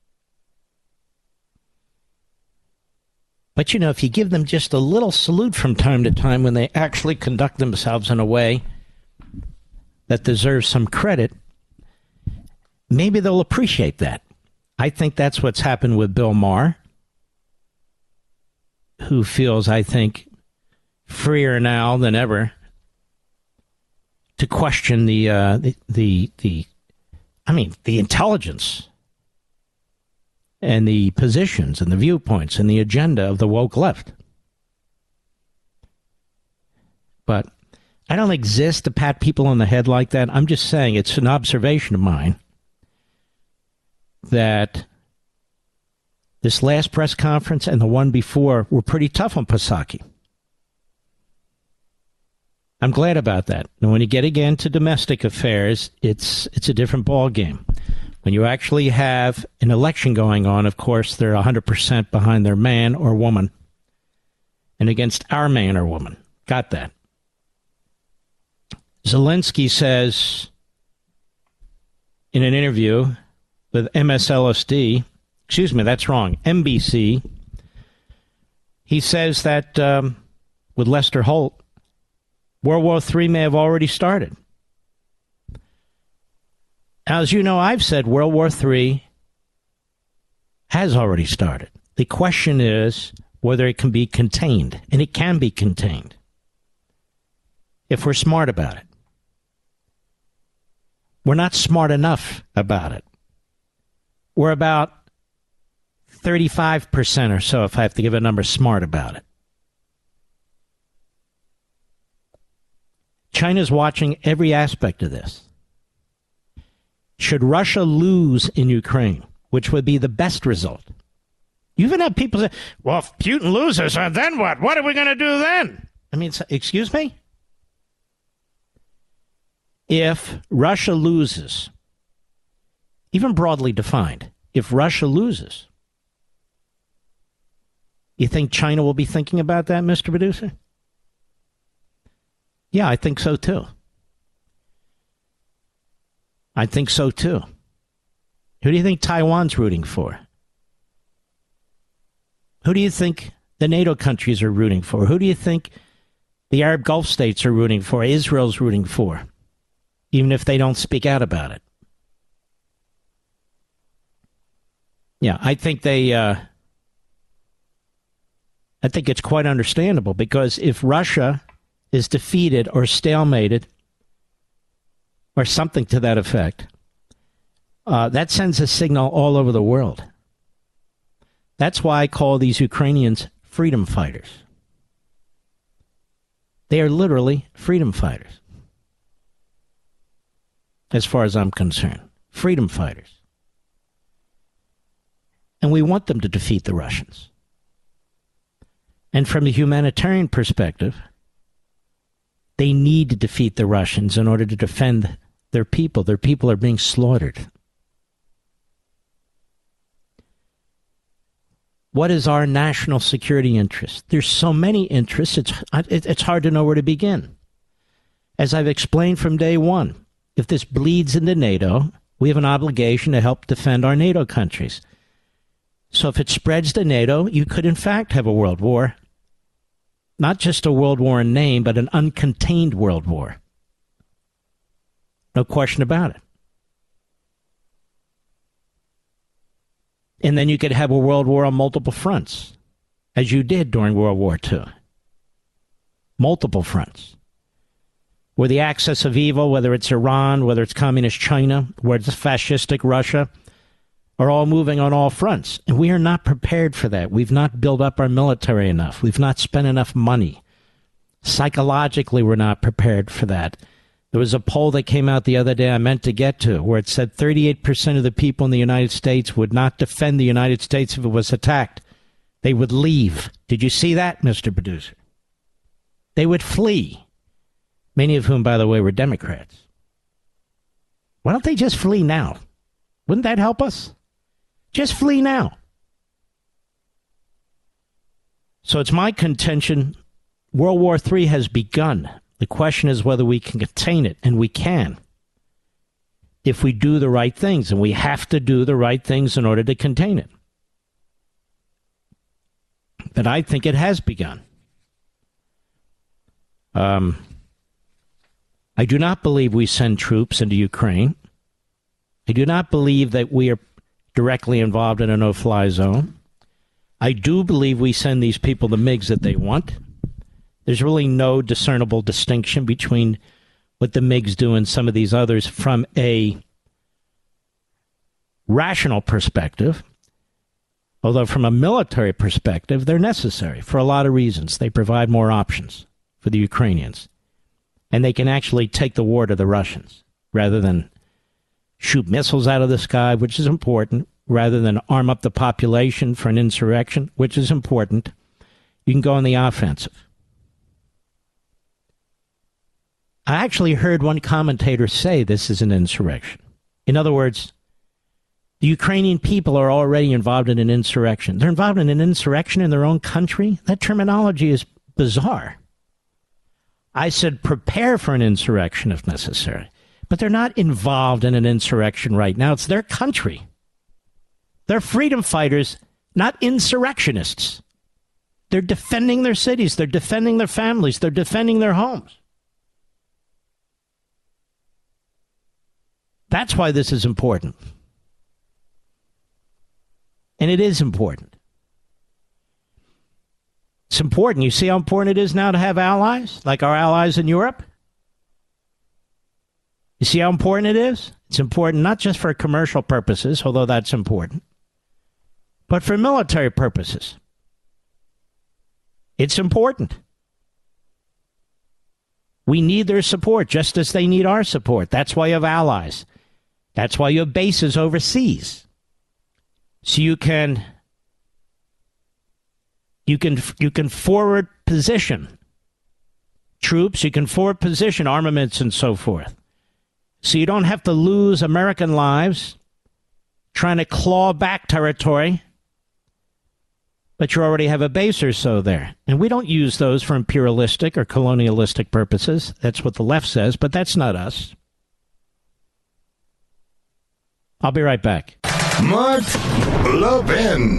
But, you know, if you give them just a little salute from time to time when they actually conduct themselves in a way that deserves some credit, maybe they'll appreciate that. I think that's what's happened with Bill Maher, who feels, I think, freer now than ever to question the, uh, the, the, the, I mean, the intelligence and the positions and the viewpoints and the agenda of the woke left. But I don't exist to pat people on the head like that. I'm just saying it's an observation of mine that this last press conference and the one before were pretty tough on Psaki. I'm glad about that. And when you get again to domestic affairs, it's it's a different ballgame. When you actually have an election going on, of course, they're one hundred percent behind their man or woman and against our man or woman. Got that. Zelensky says in an interview with M S L S D, excuse me, that's wrong, N B C, he says that um, with Lester Holt, World War Three may have already started. As you know, I've said World War Three has already started. The question is whether it can be contained, and it can be contained if we're smart about it. We're not smart enough about it. We're about thirty-five percent or so, if I have to give a number, smart about it. China's watching every aspect of this. Should Russia lose in Ukraine, which would be the best result? You even have people say, well, if Putin loses, then what? What are we going to do then? I mean, excuse me? If Russia loses, even broadly defined, if Russia loses, you think China will be thinking about that, Mister Producer? Yeah, I think so, too. I think so, too. Who do you think Taiwan's rooting for? Who do you think the NATO countries are rooting for? Who do you think the Arab Gulf states are rooting for? Israel's rooting for, even if they don't speak out about it. Yeah, I think they, uh, I think it's quite understandable, because if Russia is defeated or stalemated or something to that effect, uh, that sends a signal all over the world. That's why I call these Ukrainians freedom fighters. They are literally freedom fighters, as far as I'm concerned. Freedom fighters. And we want them to defeat the Russians. And from a humanitarian perspective, they need to defeat the Russians in order to defend their people. Their people are being slaughtered. What is our national security interest? There's so many interests, it's, it's hard to know where to begin. As I've explained from day one, if this bleeds into NATO, we have an obligation to help defend our NATO countries. So if it spreads to NATO, you could in fact have a world war. Not just a world war in name, but an uncontained world war. No question about it. And then you could have a world war on multiple fronts, as you did during World War Two. multiple fronts, where the axis of evil, whether it's Iran, whether it's communist China, whether it's fascistic Russia, are all moving on all fronts. And we are not prepared for that. We've not built up our military enough. We've not spent enough money. Psychologically, we're not prepared for that. There was a poll that came out the other day I meant to get to, where it said thirty-eight percent of the people in the United States would not defend the United States if it was attacked. They would leave. Did you see that, Mister Producer? They would flee. Many of whom, by the way, were Democrats. Why don't they just flee now? Wouldn't that help us? Just flee now. So it's my contention, World War Three has begun. The question is whether we can contain it, and we can, if we do the right things, and we have to do the right things in order to contain it. But I think it has begun. Um, I do not believe we send troops into Ukraine. I do not believe that we are directly involved in a no-fly zone. I do believe we send these people the MiGs that they want. There's really no discernible distinction between what the MiGs do and some of these others from a rational perspective. Although from a military perspective, they're necessary for a lot of reasons. They provide more options for the Ukrainians. And they can actually take the war to the Russians rather than shoot missiles out of the sky, which is important, rather than arm up the population for an insurrection, which is important. You can go on the offensive. I actually heard one commentator say this is an insurrection. In other words, the Ukrainian people are already involved in an insurrection. They're involved in an insurrection in their own country? That terminology is bizarre. I said prepare for an insurrection if necessary. But they're not involved in an insurrection right now. It's their country. They're freedom fighters, not insurrectionists. They're defending their cities. They're defending their families. They're defending their homes. That's why this is important. And it is important. It's important. You see how important it is now to have allies, like our allies in Europe? You see how important it is? It's important not just for commercial purposes, although that's important, but for military purposes. It's important. We need their support just as they need our support. That's why you have allies. That's why you have bases overseas. So you can you can you can forward position troops, you can forward position armaments and so forth. So you don't have to lose American lives trying to claw back territory, but you already have a base or so there. And we don't use those for imperialistic or colonialistic purposes. That's what the left says, but that's not us. I'll be right back. Mark Levin.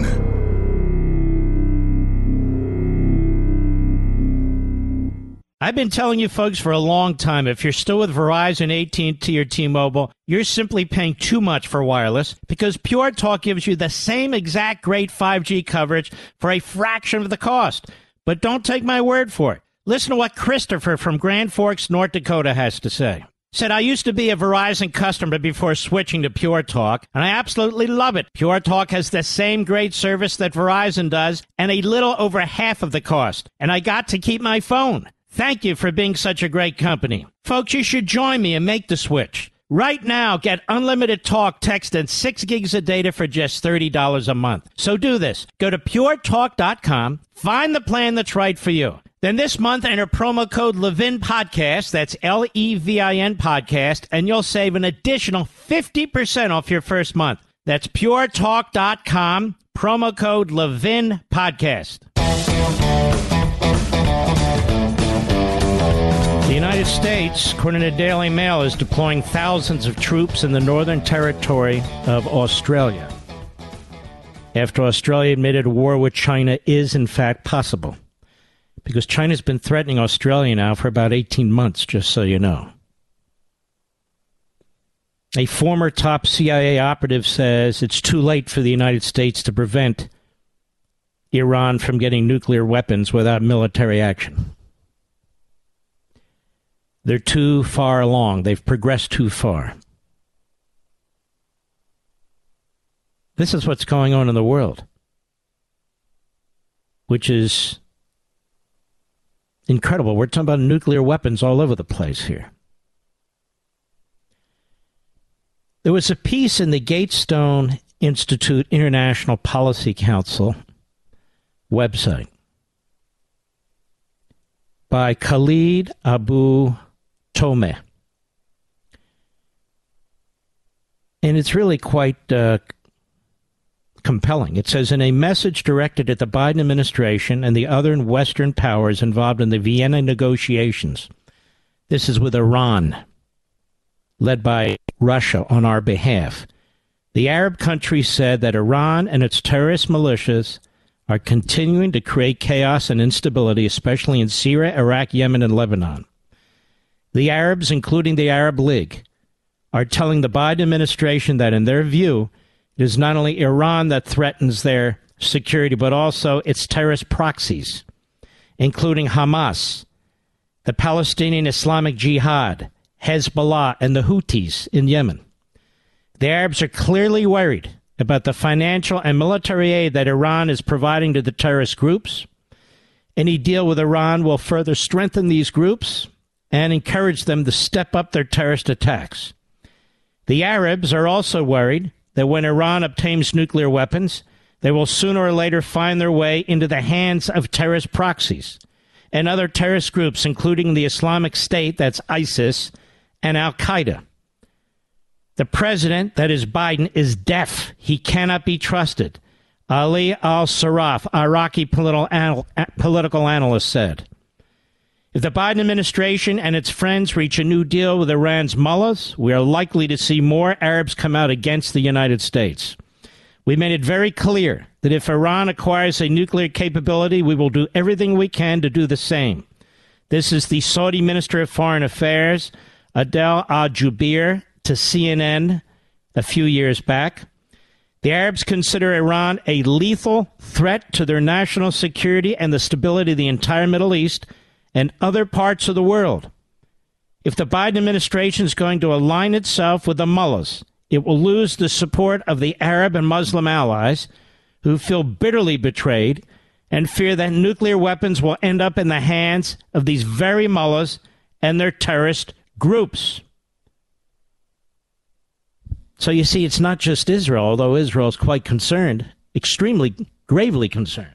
I've been telling you folks for a long time, if you're still with Verizon, A T and T, or T-Mobile, you're simply paying too much for wireless because Pure Talk gives you the same exact great five G coverage for a fraction of the cost. But don't take my word for it. Listen to what Christopher from Grand Forks, North Dakota has to say. Said, I used to be a Verizon customer before switching to Pure Talk, and I absolutely love it. Pure Talk has the same great service that Verizon does and a little over half of the cost. And I got to keep my phone. Thank you for being such a great company. Folks, you should join me and make the switch. Right now, get unlimited talk, text, and six gigs of data for just thirty dollars a month. So do this. Go to pure talk dot com, find the plan that's right for you. Then this month, enter promo code Levin Podcast, that's L E V I N Podcast, and you'll save an additional fifty percent off your first month. That's pure talk dot com, promo code Levin Podcast. The United States, according to Daily Mail, is deploying thousands of troops in the Northern Territory of Australia, after Australia admitted a war with China is, in fact, possible. Because China's been threatening Australia now for about eighteen months, just so you know. A former top C I A operative says it's too late for the United States to prevent Iran from getting nuclear weapons without military action. They're too far along. They've progressed too far. This is what's going on in the world, which is incredible. We're talking about nuclear weapons all over the place here. There was a piece in the Gatestone Institute International Policy Council website by Khalid Abu Tomeh. And it's really quite uh, compelling. It says, in a message directed at the Biden administration and the other Western powers involved in the Vienna negotiations, this is with Iran, led by Russia on our behalf. The Arab country said that Iran and its terrorist militias are continuing to create chaos and instability, especially in Syria, Iraq, Yemen, and Lebanon. The Arabs, including the Arab League, are telling the Biden administration that, in their view, it is not only Iran that threatens their security, but also its terrorist proxies, including Hamas, the Palestinian Islamic Jihad, Hezbollah, and the Houthis in Yemen. The Arabs are clearly worried about the financial and military aid that Iran is providing to the terrorist groups. Any deal with Iran will further strengthen these groups and encourage them to step up their terrorist attacks. The Arabs are also worried that when Iran obtains nuclear weapons, they will sooner or later find their way into the hands of terrorist proxies and other terrorist groups, including the Islamic State, that's ISIS, and Al-Qaeda. The president, that is Biden, is deaf. He cannot be trusted, Ali al-Sarraf, Iraqi political, anal- political analyst, said. If the Biden administration and its friends reach a new deal with Iran's mullahs, we are likely to see more Arabs come out against the United States. We made it very clear that if Iran acquires a nuclear capability, we will do everything we can to do the same. This is the Saudi Minister of Foreign Affairs, Adel al-Jubeir, to C N N a few years back. The Arabs consider Iran a lethal threat to their national security and the stability of the entire Middle East and other parts of the world. If the Biden administration is going to align itself with the mullahs, it will lose the support of the Arab and Muslim allies who feel bitterly betrayed and fear that nuclear weapons will end up in the hands of these very mullahs and their terrorist groups. So you see, it's not just Israel, although Israel is quite concerned, extremely gravely concerned.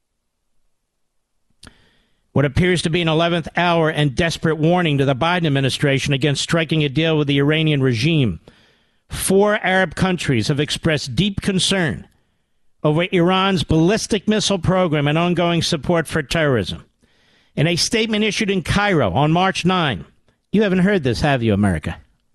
What appears to be an eleventh hour and desperate warning to the Biden administration against striking a deal with the Iranian regime. Four Arab countries have expressed deep concern over Iran's ballistic missile program and ongoing support for terrorism. In a statement issued in Cairo on March ninth, you haven't heard this, have you, America?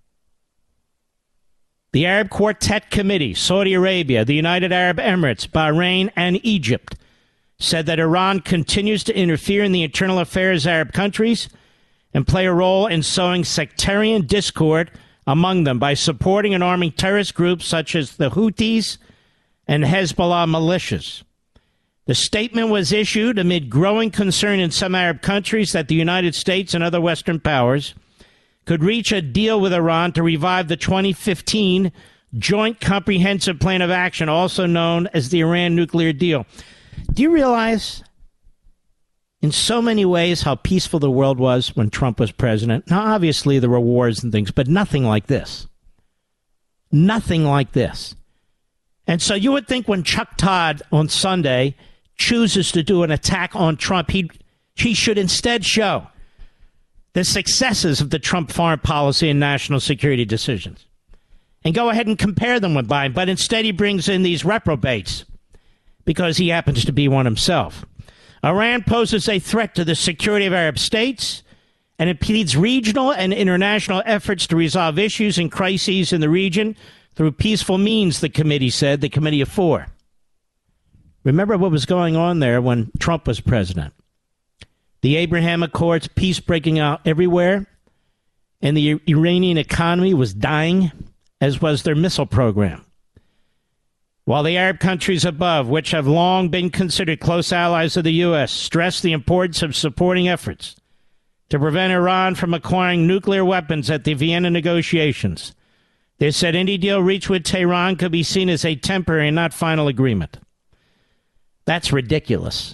The Arab Quartet Committee, Saudi Arabia, the United Arab Emirates, Bahrain, and Egypt said that Iran continues to interfere in the internal affairs of Arab countries and play a role in sowing sectarian discord among them by supporting and arming terrorist groups such as the Houthis and Hezbollah militias. The statement was issued amid growing concern in some Arab countries that the United States and other Western powers could reach a deal with Iran to revive the twenty fifteen Joint Comprehensive Plan of Action, also known as the Iran nuclear deal. Do you realize in so many ways how peaceful the world was when Trump was president? Now, obviously, there were wars and things, but nothing like this. Nothing like this. And so you would think when Chuck Todd on Sunday chooses to do an attack on Trump, he he should instead show the successes of the Trump foreign policy and national security decisions and go ahead and compare them with Biden. But instead he brings in these reprobates because he happens to be one himself. Iran poses a threat to the security of Arab states and impedes regional and international efforts to resolve issues and crises in the region through peaceful means, the committee said, the Committee of Four. Remember what was going on there when Trump was president. The Abraham Accords, peace breaking out everywhere, and the Iranian economy was dying, as was their missile program. While the Arab countries above, which have long been considered close allies of the U S, stress the importance of supporting efforts to prevent Iran from acquiring nuclear weapons at the Vienna negotiations. They said any deal reached with Tehran could be seen as a temporary and not final agreement. That's ridiculous.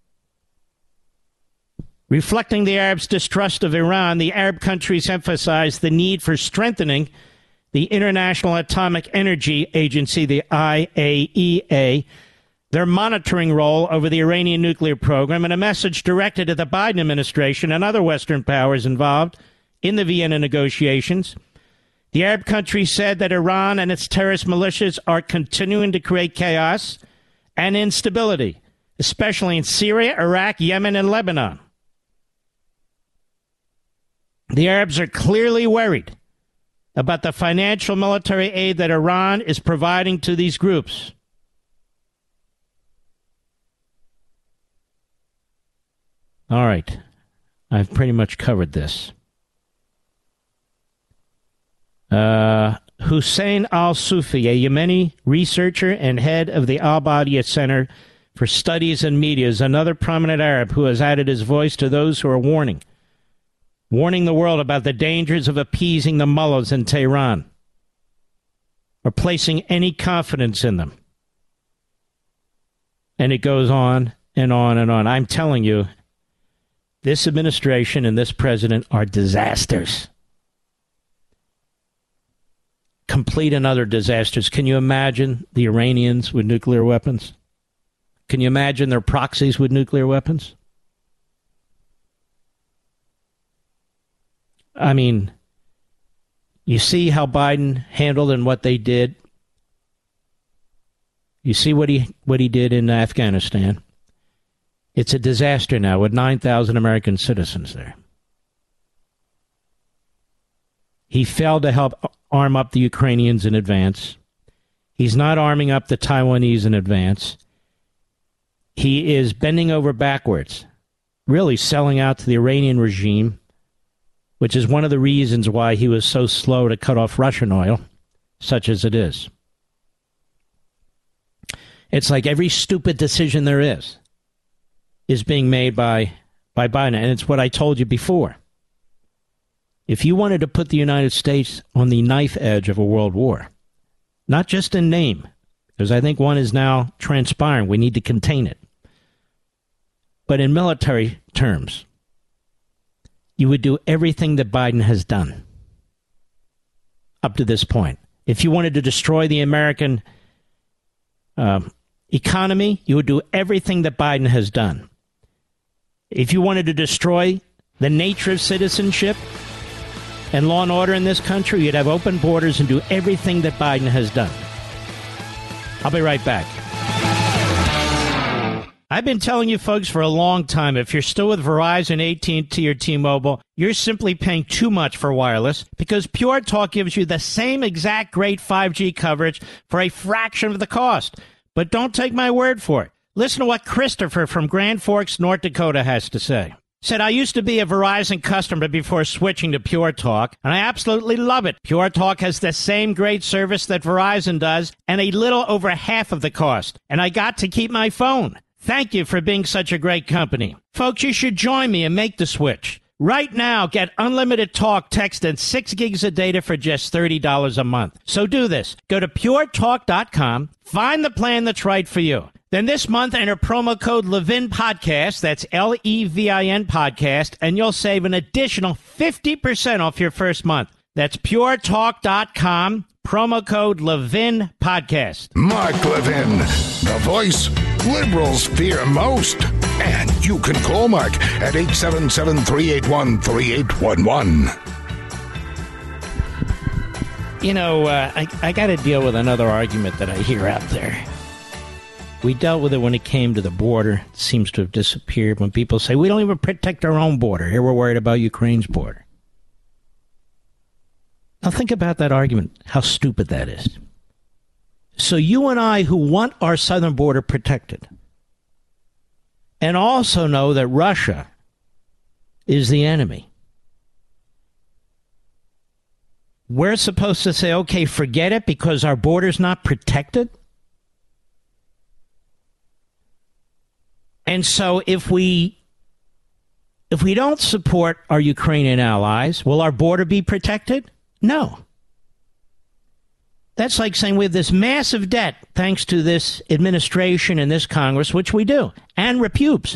Reflecting the Arabs' distrust of Iran, the Arab countries emphasized the need for strengthening the International Atomic Energy Agency, the I A E A, their monitoring role over the Iranian nuclear program, and a message directed at the Biden administration and other Western powers involved in the Vienna negotiations. The Arab countries said that Iran and its terrorist militias are continuing to create chaos and instability, especially in Syria, Iraq, Yemen, and Lebanon. The Arabs are clearly worried about the financial military aid that Iran is providing to these groups. All right. I've pretty much covered this. Uh, Hussein al-Sufi, a Yemeni researcher and head of the Al-Badia Center for Studies and Media, is another prominent Arab who has added his voice to those who are warning, warning the world about the dangers of appeasing the mullahs in Tehran or placing any confidence in them. And it goes on and on and on. I'm telling you, this administration and this president are disasters. Complete and utter disasters. Can you imagine the Iranians with nuclear weapons? Can you imagine their proxies with nuclear weapons? I mean, you see how Biden handled and what they did. You see what he what he did in Afghanistan. It's a disaster now with nine thousand American citizens there. He failed to help arm up the Ukrainians in advance. He's not arming up the Taiwanese in advance. He is bending over backwards, really selling out to the Iranian regime, which is one of the reasons why he was so slow to cut off Russian oil, such as it is. It's like every stupid decision there is is being made by, by Biden. And it's what I told you before. If you wanted to put the United States on the knife edge of a world war, not just in name, because I think one is now transpiring, we need to contain it, but in military terms, you would do everything that Biden has done up to this point. If you wanted to destroy the American uh, economy, you would do everything that Biden has done. If you wanted to destroy the nature of citizenship and law and order in this country, you'd have open borders and do everything that Biden has done. I'll be right back. I've been telling you folks for a long time, if you're still with Verizon, A T and T, or T-Mobile, you're simply paying too much for wireless because Pure Talk gives you the same exact great five G coverage for a fraction of the cost. But don't take my word for it. Listen to what Christopher from Grand Forks, North Dakota has to say. Said, I used to be a Verizon customer before switching to Pure Talk, and I absolutely love it. Pure Talk has the same great service that Verizon does and a little over half of the cost. And I got to keep my phone. Thank you for being such a great company. Folks, you should join me and make the switch. Right now, get unlimited talk, text, and six gigs of data for just thirty dollars a month. So do this. Go to pure talk dot com, find the plan that's right for you. Then this month, enter promo code Levin Podcast, that's L E V I N Podcast, and you'll save an additional fifty percent off your first month. That's pure talk dot com, promo code Levin Podcast. Mark Levin, the voice liberals fear most. And you can call Mark at eight seven seven, three eight one, three eight one one. You know, uh, I, I got to deal with another argument that I hear out there. We dealt with it when it came to the border. It seems to have disappeared when people say, we don't even protect our own border. Here we're worried about Ukraine's border. Now think about that argument, how stupid that is. So you and I who want our southern border protected and also know that Russia is the enemy, we're supposed to say, okay, forget it because our border's not protected? And so if we If we don't support our Ukrainian allies, will our border be protected? No. That's like saying we have this massive debt thanks to this administration and this Congress, which we do, and repubes.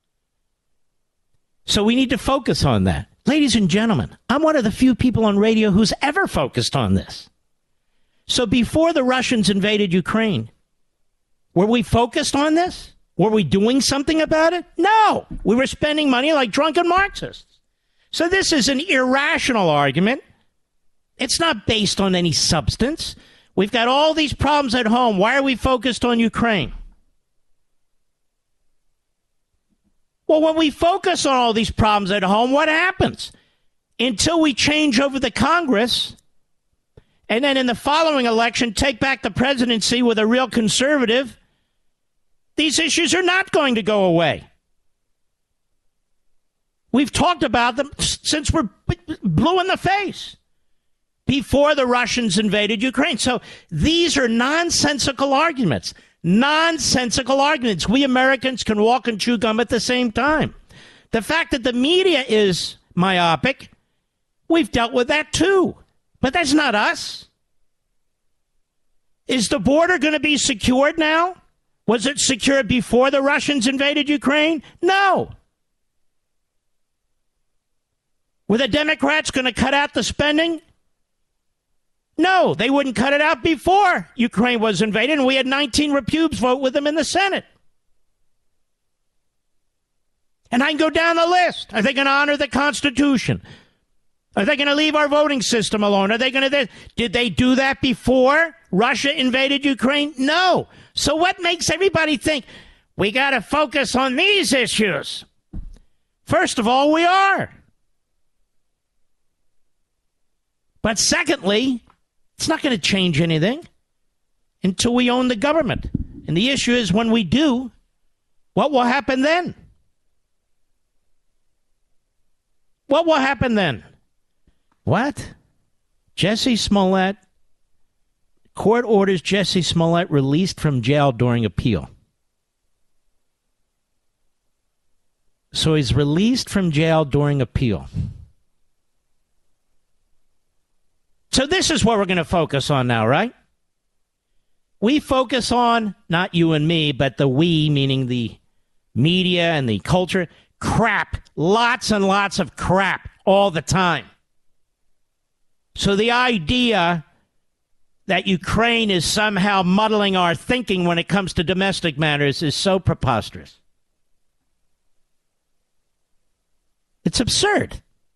So we need to focus on that. Ladies and gentlemen, I'm one of the few people on radio who's ever focused on this. So before the Russians invaded Ukraine, were we focused on this? Were we doing something about it? No. We were spending money like drunken Marxists. So this is an irrational argument. It's not based on any substance. We've got all these problems at home. Why are we focused on Ukraine? Well, when we focus on all these problems at home, what happens? Until we change over the Congress, and then in the following election, take back the presidency with a real conservative, these issues are not going to go away. We've talked about them since we're blue in the face before the Russians invaded Ukraine. So these are nonsensical arguments. Nonsensical arguments. We Americans can walk and chew gum at the same time. The fact that the media is myopic, we've dealt with that too. But that's not us. Is the border going to be secured now? Was it secured before the Russians invaded Ukraine? No. Were the Democrats going to cut out the spending? No, they wouldn't cut it out before Ukraine was invaded, and we had nineteen repubes vote with them in the Senate. And I can go down the list. Are they going to honor the Constitution? Are they going to leave our voting system alone? Are they going to? Did they do that before Russia invaded Ukraine? No. So what makes everybody think we got to focus on these issues? First of all, we are. But secondly, it's not going to change anything until we own the government. And the issue is, when we do, what will happen then? What will happen then? What? Jussie Smollett, court orders Jussie Smollett released from jail during appeal. So he's released from jail during appeal. So this is what we're going to focus on now, right? We focus on, not you and me, but the we, meaning the media and the culture, crap, lots and lots of crap all the time. So the idea that Ukraine is somehow muddling our thinking when it comes to domestic matters is so preposterous. It's absurd.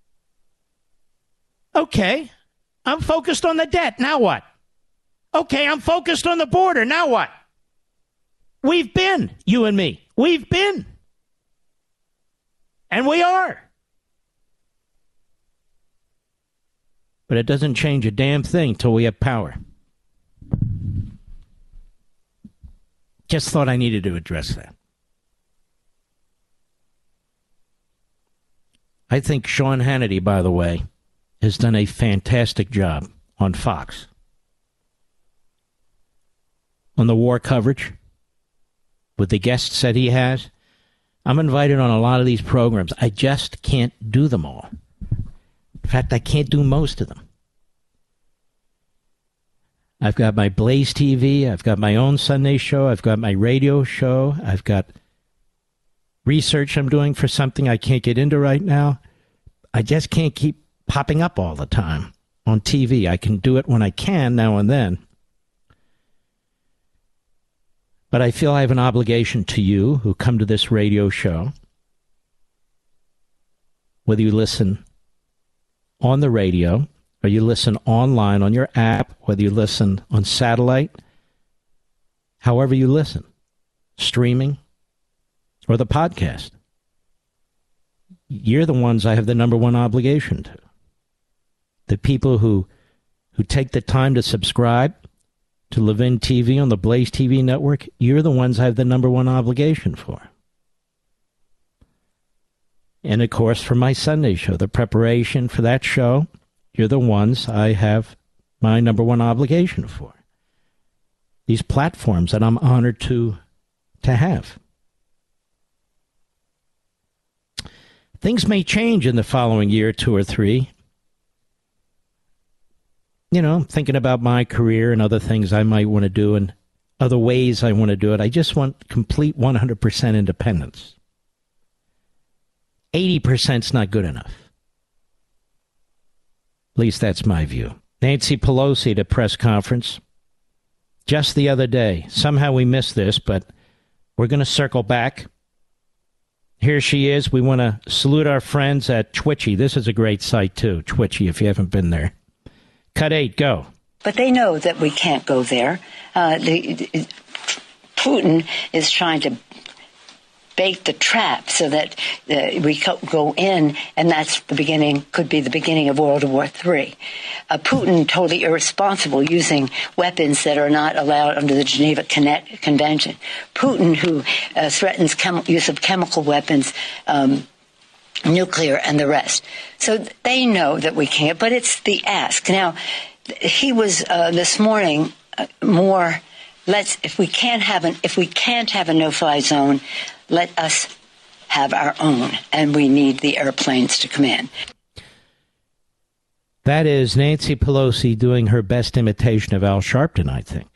Okay. I'm focused on the debt. Now what? Okay, I'm focused on the border. Now what? We've been, you and me. We've been. And we are. But it doesn't change a damn thing till we have power. Just thought I needed to address that. I think Sean Hannity, by the way, has done a fantastic job on Fox. On the war coverage, with the guests that he has. I'm invited on a lot of these programs. I just can't do them all. In fact, I can't do most of them. I've got my Blaze T V. I've got my own Sunday show. I've got my radio show. I've got research I'm doing for something I can't get into right now. I just can't keep popping up all the time on T V. I can do it when I can now and then. But I feel I have an obligation to you who come to this radio show, whether you listen on the radio or you listen online on your app, whether you listen on satellite, however you listen, streaming, or the podcast. You're the ones I have the number one obligation to. The people who who take the time to subscribe to Levin T V on the Blaze T V network, you're the ones I have the number one obligation for. And, of course, for my Sunday show, the preparation for that show, you're the ones I have my number one obligation for. These platforms that I'm honored to to have. Things may change in the following year, two or three. You know, thinking about my career and other things I might want to do and other ways I want to do it. I just want complete one hundred percent independence. eighty percent is not good enough. At least that's my view. Nancy Pelosi at a press conference just the other day. Somehow we missed this, but we're going to circle back. Here she is. We want to salute our friends at Twitchy. This is a great site, too. Twitchy, if you haven't been there. Cut eight, go. But they know that we can't go there. Uh, the, the, Putin is trying to bait the trap so that uh, we go in, and that's the beginning, could be the beginning of World War Three. Uh, Putin, totally irresponsible, using weapons that are not allowed under the Geneva Connect Convention. Putin, who uh, threatens chem- use of chemical weapons, um, nuclear, and the rest. So they know that we can't, but it's the ask. Now, he was uh, this morning uh, more. Let's if we can't have an if we can't have a no-fly zone, let us have our own, and we need the airplanes to come in. That is Nancy Pelosi doing her best imitation of Al Sharpton, I think.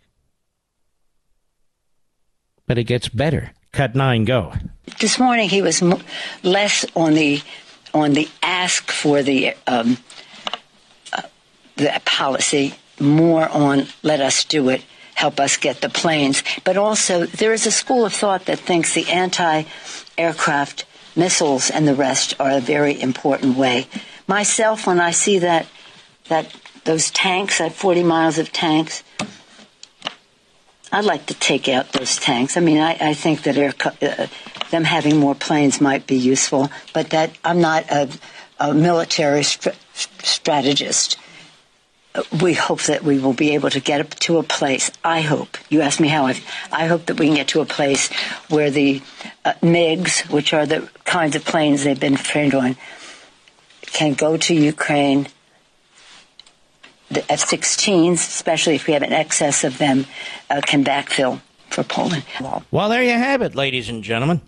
But it gets better. Cut nine, go. This morning he was mo- less on the on the ask for the um, uh, the policy, more on let us do it. Help us get the planes. But also, there is a school of thought that thinks the anti-aircraft missiles and the rest are a very important way. Myself, when I see that that those tanks, that forty miles of tanks, I'd like to take out those tanks. I mean, I, I think that air, uh, them having more planes might be useful, but that I'm not a, a military st- strategist. We hope that we will be able to get up to a place. I hope. You asked me how. I, I hope that we can get to a place where the uh, MiGs, which are the kinds of planes they've been trained on, can go to Ukraine. The F sixteens, especially if we have an excess of them, uh, can backfill for Poland. Well, there you have it, ladies and gentlemen.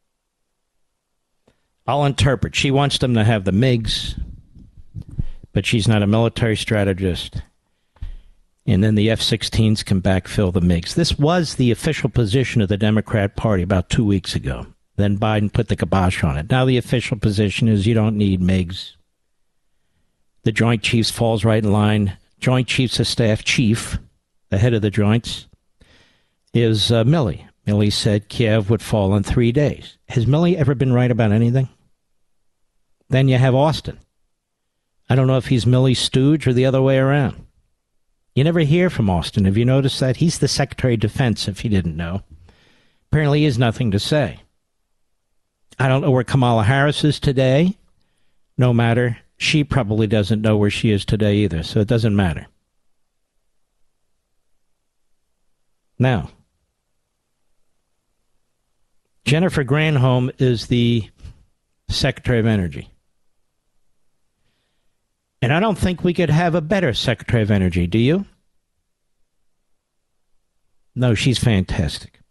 I'll interpret. She wants them to have the MiGs, but she's not a military strategist. And then the F sixteens can backfill the MiGs. This was the official position of the Democrat Party about two weeks ago. Then Biden put the kibosh on it. Now the official position is you don't need MiGs. The Joint Chiefs falls right in line. Joint Chiefs of Staff Chief, the head of the Joints, is uh, Milley. Milley said Kiev would fall in three days. Has Milley ever been right about anything? Then you have Austin. I don't know if he's Milley's stooge or the other way around. You never hear from Austin. Have you noticed that? He's the Secretary of Defense, if you didn't know. Apparently he has nothing to say. I don't know where Kamala Harris is today. No matter. She probably doesn't know where she is today either, so it doesn't matter. Now, Jennifer Granholm is the Secretary of Energy. And I don't think we could have a better Secretary of Energy, do you? No, she's fantastic.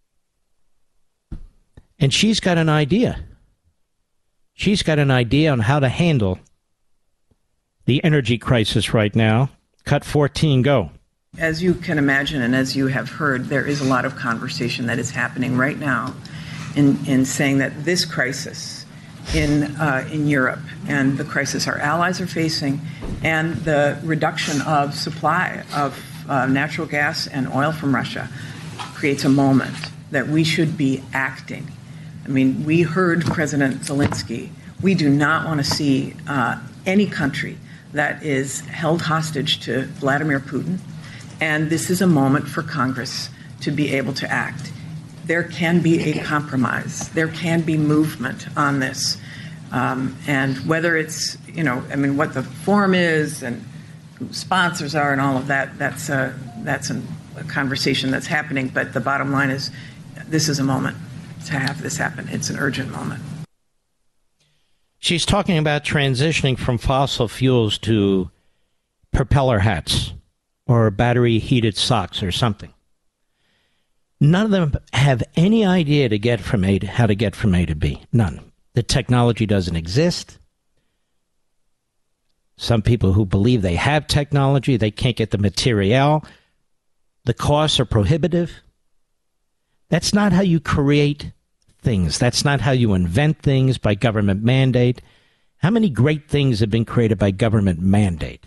And she's got an idea. She's got an idea on how to handle the energy crisis right now. Cut fourteen, go. As you can imagine, and as you have heard, there is a lot of conversation that is happening right now in, in saying that this crisis in uh, in Europe and the crisis our allies are facing and the reduction of supply of uh, natural gas and oil from Russia creates a moment that we should be acting. I mean, we heard President Zelensky. We do not want to see uh, any country that is held hostage to Vladimir Putin. And this is a moment for Congress to be able to act. There can be a compromise. There can be movement on this. Um, and whether it's, you know, I mean, what the forum is and who sponsors are and all of that, that's, a, that's an, a conversation that's happening. But the bottom line is this is a moment to have this happen. It's an urgent moment. She's talking about transitioning from fossil fuels to propeller hats or battery-heated socks or something. None of them have any idea to get from A to how to get from A to B. None. the technology doesn't exist. Some people who believe they have technology, they can't get the material. The costs are prohibitive. That's not how you create things. That's not how you invent things by government mandate. How many great things have been created by government mandate?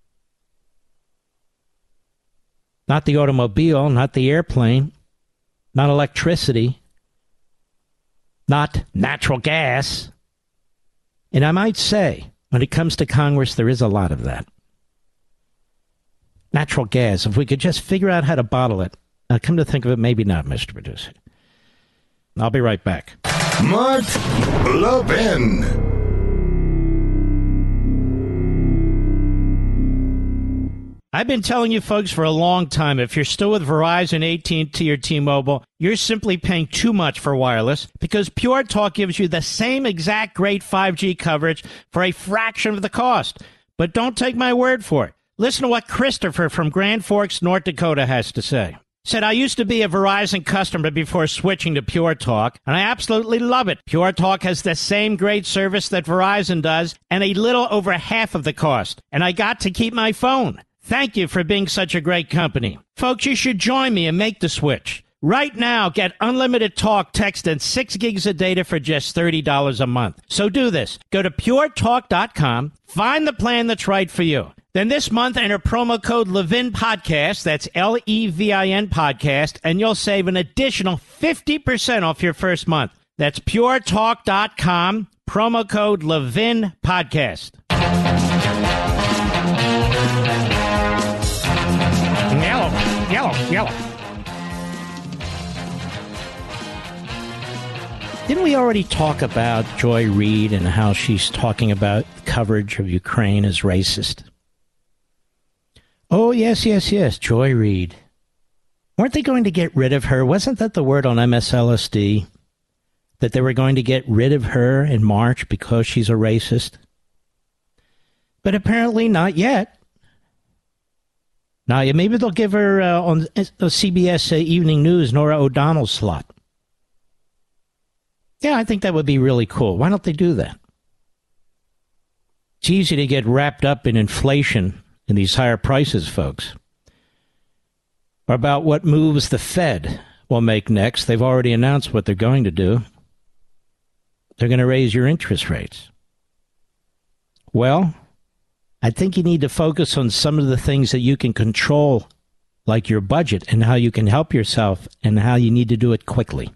Not the automobile, not the airplane, not electricity, not natural gas. And I might say, when it comes to Congress, there is a lot of that. Natural gas, if we could just figure out how to bottle it. Now, come to think of it, maybe not, Mister Producer. I'll be right back. Mark Levin. I've been telling you folks for a long time, if you're still with Verizon, A T and T, or T-Mobile, you're simply paying too much for wireless because Pure Talk gives you the same exact great five G coverage for a fraction of the cost. But don't take my word for it. Listen to what Christopher from Grand Forks, North Dakota has to say. Said, I used to be a Verizon customer before switching to Pure Talk, and I absolutely love it. Pure Talk has the same great service that Verizon does and a little over half of the cost. And I got to keep my phone. Thank you for being such a great company. Folks, you should join me and make the switch. Right now, get unlimited talk, text, and six gigs of data for just thirty dollars a month. So do this. Go to pure talk dot com, find the plan that's right for you. Then this month, enter promo code Levin Podcast, that's L E V I N Podcast, and you'll save an additional fifty percent off your first month. That's pure talk dot com, promo code Levin Podcast. Yellow, yellow, yellow. Didn't we already talk about Joy Reid and how she's talking about coverage of Ukraine as racist? Oh, yes, yes, yes, Joy Reid. Weren't they going to get rid of her? Wasn't that the word on M S L S D? That they were going to get rid of her in March because she's a racist? But apparently not yet. Now, maybe they'll give her uh, on C B S uh, Evening News, Nora O'Donnell's slot. Yeah, I think that would be really cool. Why don't they do that? It's easy to get wrapped up in inflation and these higher prices, folks. Or about what moves the Fed will make next. They've already announced what they're going to do. They're going to raise your interest rates. Well, I think you need to focus on some of the things that you can control, like your budget and how you can help yourself and how you need to do it quickly.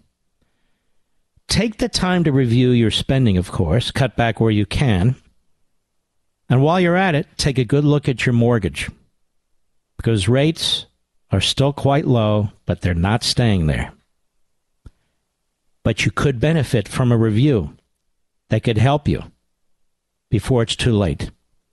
Take the time to review your spending, of course, cut back where you can. And while you're at it, take a good look at your mortgage. Because rates are still quite low, but they're not staying there. But you could benefit from a review that could help you before it's too late.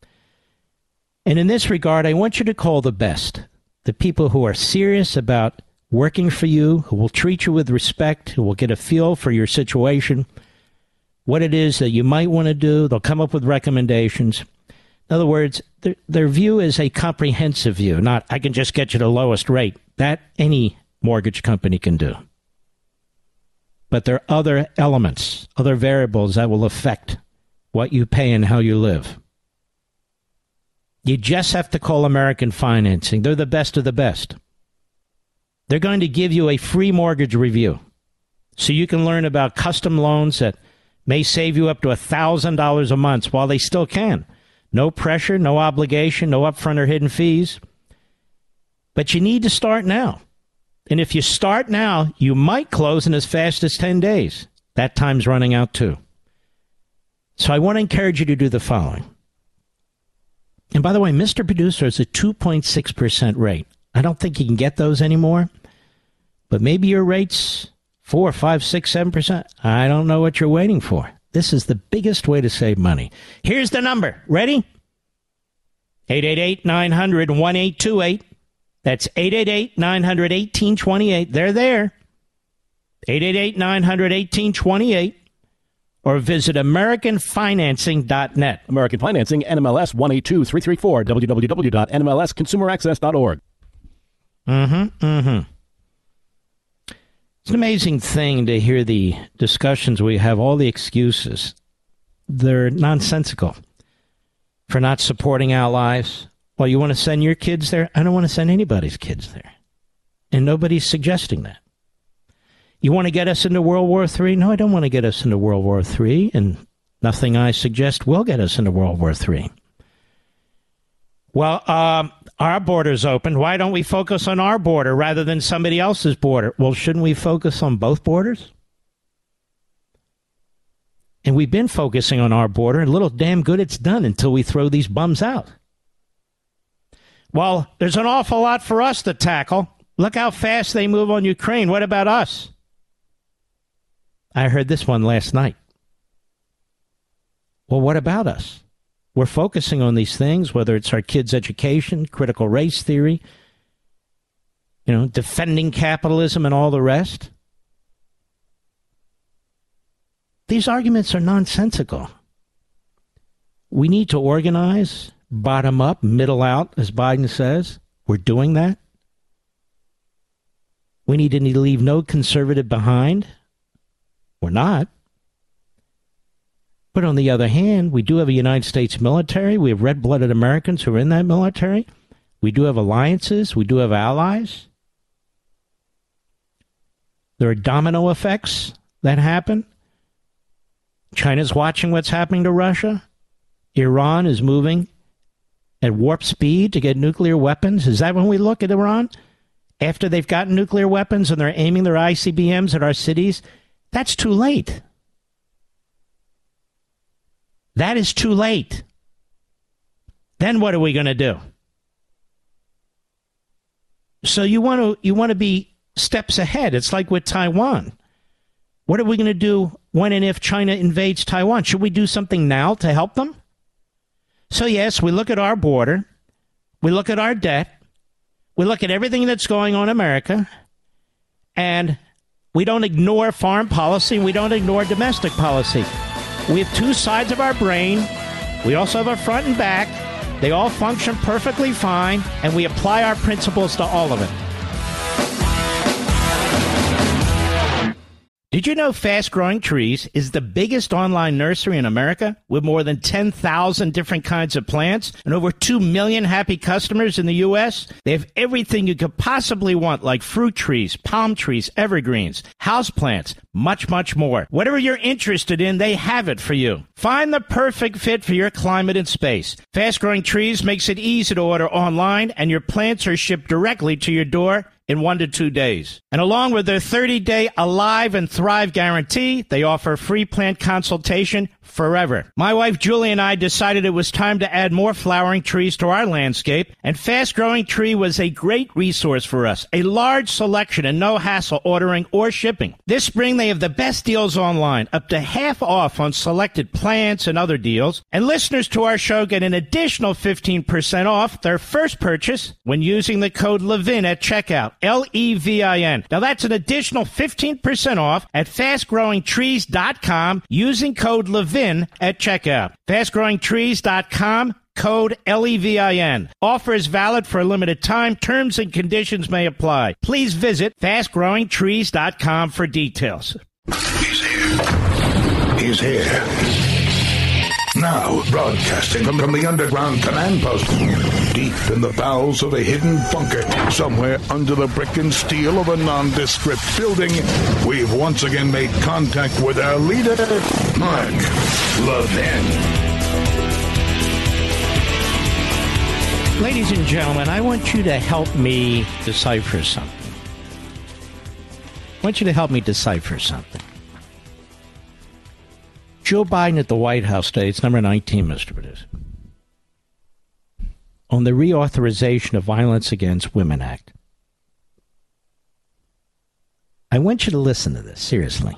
And in this regard, I want you to call the best, the people who are serious about working for you, who will treat you with respect, who will get a feel for your situation, what it is that you might want to do. They'll come up with recommendations. In other words, their, their view is a comprehensive view, not I can just get you the lowest rate. That any mortgage company can do. But there are other elements, other variables that will affect what you pay and how you live. You just have to call American Financing. They're the best of the best. They're going to give you a free mortgage review so you can learn about custom loans that may save you up to one thousand dollars a month while they still can. No pressure, no obligation, no upfront or hidden fees. But you need to start now. And if you start now, you might close in as fast as ten days. That time's running out too. So I want to encourage you to do the following. And by the way, Mister Producer is a two point six percent rate. I don't think you can get those anymore. But maybe your rate's four, five, six, seven percent. I don't know what you're waiting for. This is the biggest way to save money. Here's the number. Ready? eight eight eight, nine hundred, one eight two eight. That's eight eight eight, nine hundred, eighteen twenty-eight. They're there. eight eight eight, nine hundred, eighteen twenty-eight. Or visit American Financing dot net. American Financing, N M L S one eight two three three four, w w w dot n m l s consumer access dot org. Mm-hmm, mm-hmm. It's an amazing thing to hear the discussions we have, all the excuses. They're nonsensical for not supporting allies. Well, you want to send your kids there? I don't want to send anybody's kids there. And nobody's suggesting that. You want to get us into World War Three? No, I don't want to get us into World War Three, and nothing I suggest will get us into World War Three. Well, um, our border's open. Why don't we focus on our border rather than somebody else's border? Well, shouldn't we focus on both borders? And we've been focusing on our border, and little damn good it's done until we throw these bums out. Well, there's an awful lot for us to tackle. Look how fast they move on Ukraine. What about us? I heard this one last night. Well, what about us? We're focusing on these things, whether it's our kids' education, critical race theory, you know, defending capitalism and all the rest. These arguments are nonsensical. We need to organize, bottom up, middle out, as Biden says. We're doing that. We need to leave no conservative behind. We're not. But on the other hand, we do have a United States military. We have red-blooded Americans who are in that military. We do have alliances. We do have allies. There are domino effects that happen. China's watching what's happening to Russia. Iran is moving at warp speed to get nuclear weapons. Is that when we look at Iran? After they've gotten nuclear weapons and they're aiming their I C B Ms at our cities? That's too late. That is too late. Then what are we going to do? So you want to you want to be steps ahead. It's like with Taiwan. What are we going to do when and if China invades Taiwan? Should we do something now to help them? So yes, we look at our border. We look at our debt. We look at everything that's going on in America. And we don't ignore foreign policy. We don't ignore domestic policy. We have two sides of our brain. We also have a front and back. They all function perfectly fine, and we apply our principles to all of it. Did you know Fast Growing Trees is the biggest online nursery in America with more than ten thousand different kinds of plants and over two million happy customers in the U S? They have everything you could possibly want, like fruit trees, palm trees, evergreens, houseplants, much, much more. Whatever you're interested in, they have it for you. Find the perfect fit for your climate and space. Fast Growing Trees makes it easy to order online, and your plants are shipped directly to your door in one to two days. And along with their thirty-day Alive and Thrive guarantee, they offer free plant consultation forever. My wife Julie and I decided it was time to add more flowering trees to our landscape, and Fast Growing Tree was a great resource for us. A large selection and no hassle ordering or shipping. This spring they have the best deals online, up to half off on selected plants and other deals. And listeners to our show get an additional fifteen percent off their first purchase when using the code Levin at checkout. L E V I N. Now that's an additional fifteen percent off at fast growing trees dot com using code Levin at checkout. fast growing trees dot com, code L E V I N. Offer is valid for a limited time. Terms and conditions may apply. Please visit fast growing trees dot com for details. He's here. He's here. Now, broadcasting from, from the underground command post, deep in the bowels of a hidden bunker, somewhere under the brick and steel of a nondescript building, we've once again made contact with our leader, Mark Levin. Ladies and gentlemen, I want you to help me decipher something. I want you to help me decipher something. Joe Biden at the White House today, it's number nineteen, Mister Producer, on the Reauthorization of Violence Against Women Act. I want you to listen to this, seriously.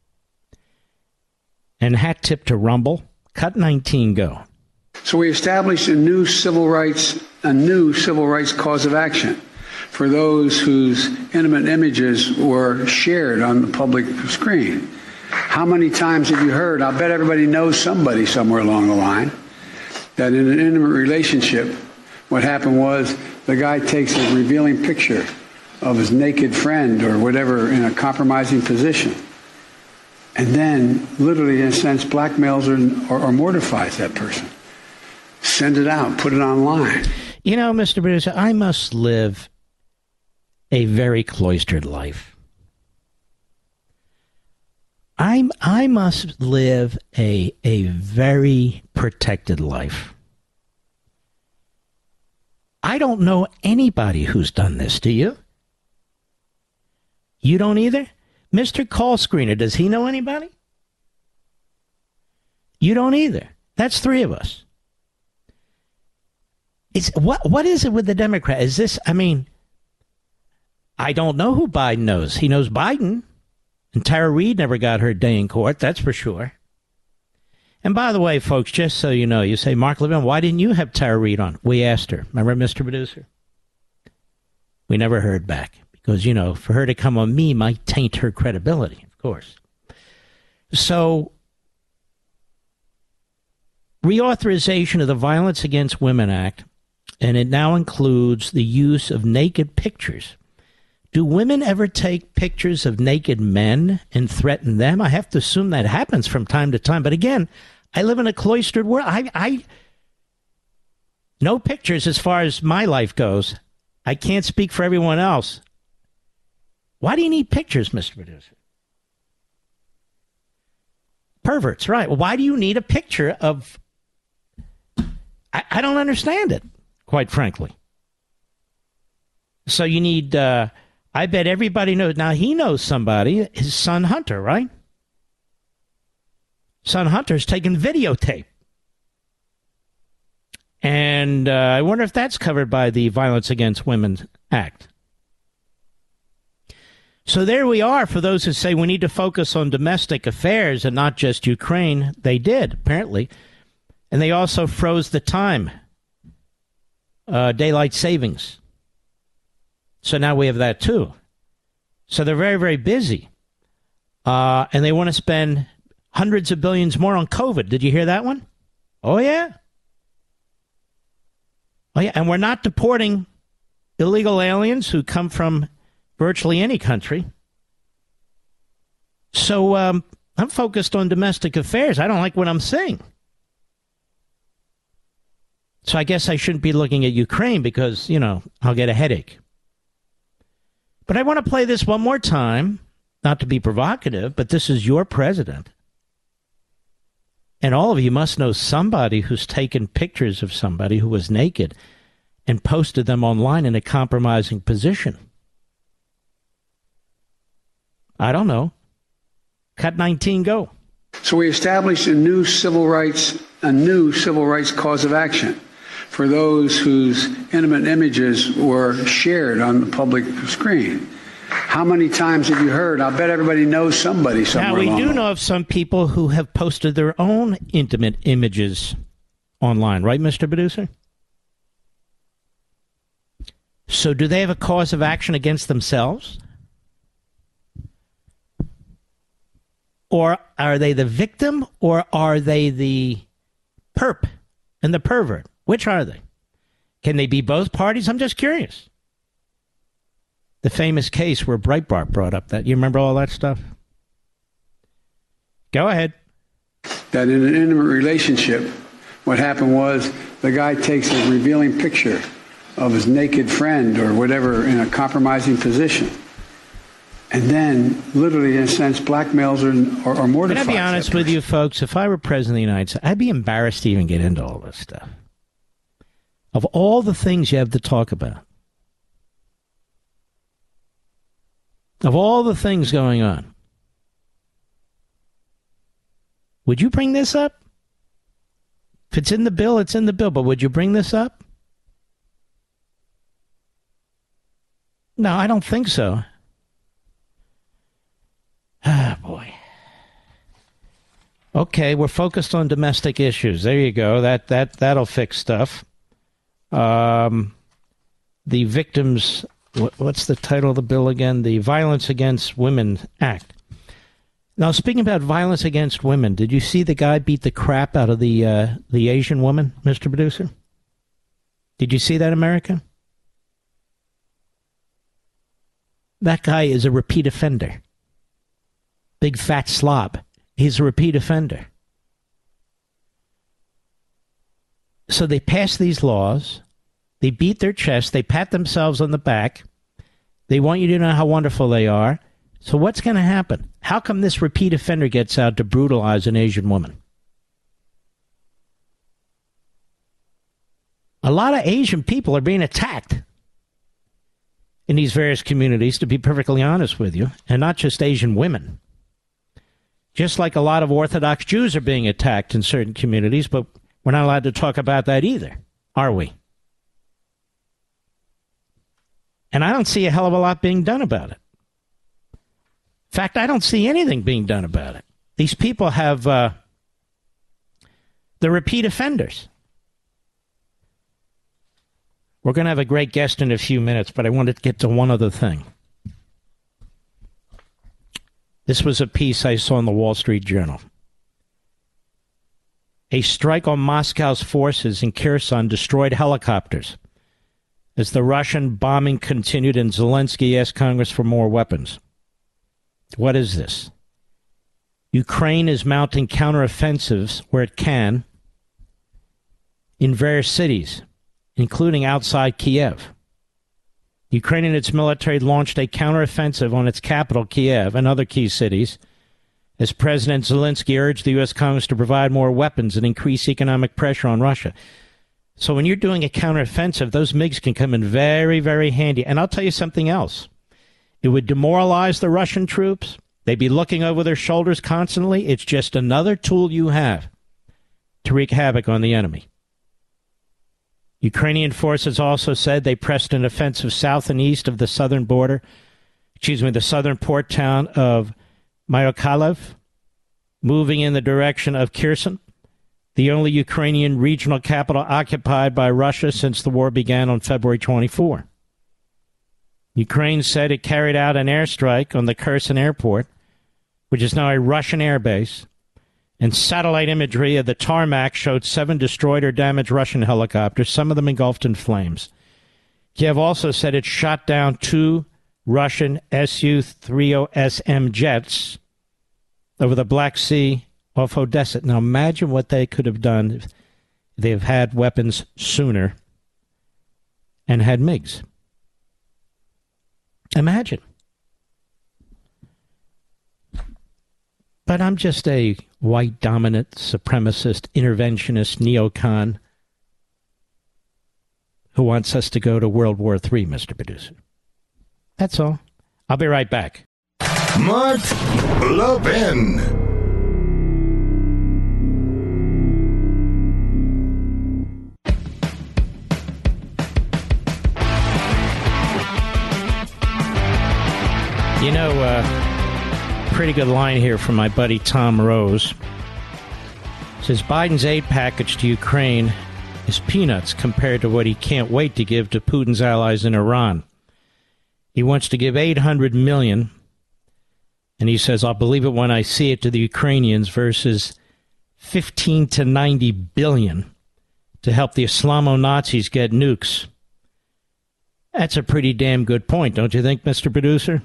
And hat tip to Rumble, cut nineteen, go. So we established a new civil rights, a new civil rights cause of action for those whose intimate images were shared on the public screen. How many times have you heard, I'll bet everybody knows somebody somewhere along the line, that in an intimate relationship, what happened was the guy takes a revealing picture of his naked friend or whatever in a compromising position, and then literally, in a sense, blackmails or, or, or mortifies that person. Send it out, put it online. You know, Mister Producer, I must live a very cloistered life. I'm, I must live a, a very protected life. I don't know anybody who's done this, do you? You don't either? Mister Call Screener, does he know anybody? You don't either. That's three of us. It's, what what is it with the Democrat? Is this, I mean, I don't know who Biden knows. He knows Biden. And Tara Reid never got her day in court, that's for sure. And by the way, folks, just so you know, you say, Mark Levin, why didn't you have Tara Reid on? We asked her. Remember, Mister Producer? We never heard back. Because, you know, for her to come on me might taint her credibility, of course. So, reauthorization of the Violence Against Women Act, and it now includes the use of naked pictures. Do women ever take pictures of naked men and threaten them? I have to assume that happens from time to time. But again, I live in a cloistered world. I, I no pictures as far as my life goes. I can't speak for everyone else. Why do you need pictures, Mister Producer? Perverts, right. Well, why do you need a picture of... I, I don't understand it, quite frankly. So you need... Uh, I bet everybody knows. Now, he knows somebody, his son Hunter, right? Son Hunter's taking videotape. And uh, I wonder if that's covered by the Violence Against Women Act. So there we are. For those who say we need to focus on domestic affairs and not just Ukraine, they did, apparently. And they also froze the time, uh, daylight savings. So now we have that too. So they're very, very busy. Uh, and they want to spend hundreds of billions more on COVID. Did you hear that one? Oh, yeah. Oh, yeah. And we're not deporting illegal aliens who come from virtually any country. So um, I'm focused on domestic affairs. I don't like what I'm seeing. So I guess I shouldn't be looking at Ukraine because, you know, I'll get a headache. But I want to play this one more time, not to be provocative, but this is your president. And all of you must know somebody who's taken pictures of somebody who was naked and posted them online in a compromising position. I don't know. Cut nineteen, go. So we established a new civil rights, a new civil rights cause of action for those whose intimate images were shared on the public screen. How many times have you heard? I'll bet everybody knows somebody somewhere. Now, we along do the know of some people who have posted their own intimate images online, right, Mister Producer? So do they have a cause of action against themselves? Or are they the victim, or are they the perp and the pervert? Which are they? Can they be both parties? I'm just curious. The famous case where Breitbart brought up that. You remember all that stuff? Go ahead. That in an intimate relationship, what happened was the guy takes a revealing picture of his naked friend or whatever in a compromising position. And then, literally, in a sense, blackmails or, or, or mortifies. Can I be honest with you, folks? If I were president of the United States, I'd be embarrassed to even get into all this stuff. Of all the things you have to talk about. Of all the things going on. Would you bring this up? If it's in the bill, it's in the bill. But would you bring this up? No, I don't think so. Ah, boy. Okay, we're focused on domestic issues. There you go. That that that'll fix stuff. Um, the victims. What, what's the title of the bill again? The Violence Against Women Act. Now, speaking about violence against women, did you see the guy beat the crap out of the uh, the Asian woman, Mister Producer? Did you see that, America? That guy is a repeat offender. Big fat slob. He's a repeat offender. So they pass these laws. They beat their chest. They pat themselves on the back. They want you to know how wonderful they are. So what's going to happen? How come this repeat offender gets out to brutalize an Asian woman? A lot of Asian people are being attacked in these various communities, to be perfectly honest with you, and not just Asian women. Just like a lot of Orthodox Jews are being attacked in certain communities, but we're not allowed to talk about that either, are we? And I don't see a hell of a lot being done about it. In fact, I don't see anything being done about it. These people have, uh, the repeat offenders. We're going to have a great guest in a few minutes, but I wanted to get to one other thing. This was a piece I saw in the Wall Street Journal. A strike on Moscow's forces in Kherson destroyed helicopters as the Russian bombing continued and Zelensky asked Congress for more weapons. What is this? Ukraine is mounting counteroffensives where it can in various cities, including outside Kiev. Ukraine and its military launched a counteroffensive on its capital, Kiev, and other key cities, as President Zelensky urged the U S. Congress to provide more weapons and increase economic pressure on Russia. So when you're doing a counteroffensive, those MiGs can come in very, very handy. And I'll tell you something else. It would demoralize the Russian troops. They'd be looking over their shoulders constantly. It's just another tool you have to wreak havoc on the enemy. Ukrainian forces also said they pressed an offensive south and east of the southern border, excuse me, the southern port town of Mykolaiv, moving in the direction of Kherson, the only Ukrainian regional capital occupied by Russia since the war began on February twenty-fourth. Ukraine said it carried out an airstrike on the Kherson airport, which is now a Russian airbase, and satellite imagery of the tarmac showed seven destroyed or damaged Russian helicopters, some of them engulfed in flames. Kiev also said it shot down two Russian S U thirty S M jets over the Black Sea off Odessa. Now imagine what they could have done if they've had weapons sooner and had MiGs. Imagine. But I'm just a white dominant, supremacist, interventionist, neocon who wants us to go to World War Three, Mister Producer. That's all. I'll be right back. Mark Levin. You know, uh, pretty good line here from my buddy Tom Rose. It says Biden's aid package to Ukraine is peanuts compared to what he can't wait to give to Putin's allies in Iran. He wants to give eight hundred million dollars, and he says, I'll believe it when I see it, to the Ukrainians, versus fifteen to ninety billion dollars to help the Islamo-Nazis get nukes. That's a pretty damn good point, don't you think, Mister Producer?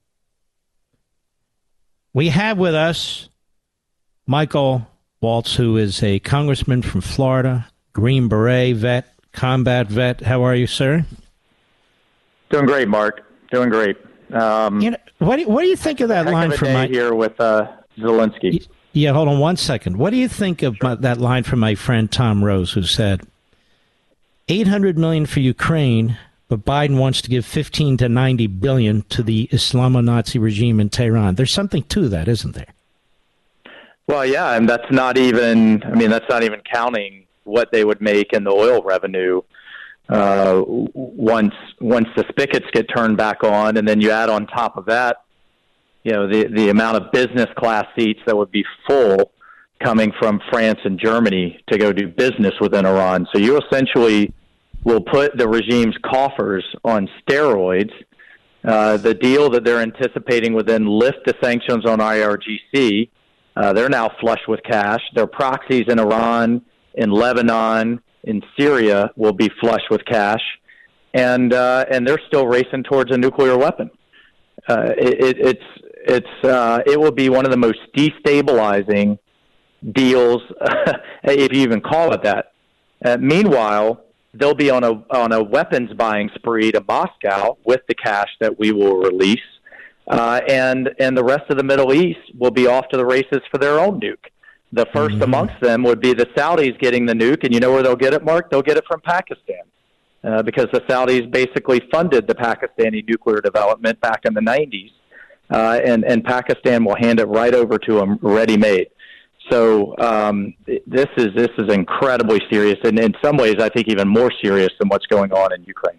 We have with us Michael Waltz, who is a congressman from Florida, Green Beret vet, combat vet. How are you, sir? Doing great, Mark. Doing great. Um, you know, what do you, what do you think of that heck line of a from day my here with uh, Zelensky? Yeah, hold on one second. What do you think of my, that line from my friend Tom Rose, who said eight hundred million dollars for Ukraine, but Biden wants to give fifteen to ninety billion dollars to the Islamo-Nazi regime in Tehran? There's something to that, isn't there? Well, yeah, and that's not even, I mean, that's not even counting what they would make in the oil revenue uh, once once the spigots get turned back on, and then you add on top of that, you know, the, the amount of business class seats that would be full coming from France and Germany to go do business within Iran. So you essentially will put the regime's coffers on steroids. Uh, the deal that they're anticipating would then lift the sanctions on I R G C. Uh, they're now flush with cash. Their proxies in Iran, in Lebanon, in Syria will be flush with cash. And uh, and they're still racing towards a nuclear weapon. Uh, it, it's it's uh, it will be one of the most destabilizing deals, if you even call it that. Uh, meanwhile, they'll be on a on a weapons buying spree to Moscow with the cash that we will release, uh, and and the rest of the Middle East will be off to the races for their own nuke. The first mm-hmm. amongst them would be the Saudis getting the nuke, and you know where they'll get it, Mark? They'll get it from Pakistan, uh, because the Saudis basically funded the Pakistani nuclear development back in the nineties, uh, and and Pakistan will hand it right over to them ready-made. So um, this is this is incredibly serious, and in some ways, I think even more serious than what's going on in Ukraine.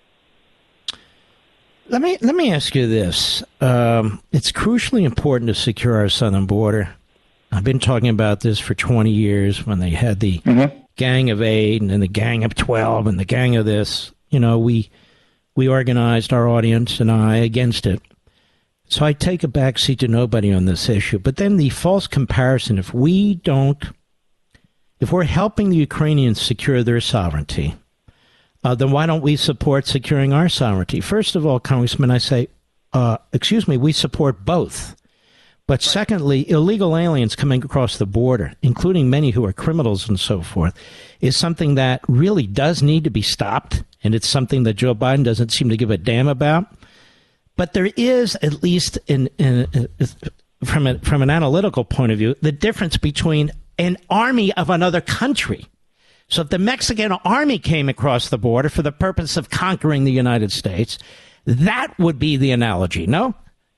Let me let me ask you this: um, it's crucially important to secure our southern border. I've been talking about this for twenty years. When they had the mm-hmm. Gang of Eight, and then the Gang of Twelve, and the Gang of this, you know, we we organized our audience and I against it. So I take a backseat to nobody on this issue. But then the false comparison, if we don't, if we're helping the Ukrainians secure their sovereignty, uh, then why don't we support securing our sovereignty? First of all, Congressman, I say, uh, excuse me, we support both. But secondly, illegal aliens coming across the border, including many who are criminals and so forth, is something that really does need to be stopped. And it's something that Joe Biden doesn't seem to give a damn about. But there is, at least in, in, in, from a, from an analytical point of view, the difference between an army of another country. So if the Mexican army came across the border for the purpose of conquering the United States, that would be the analogy, no?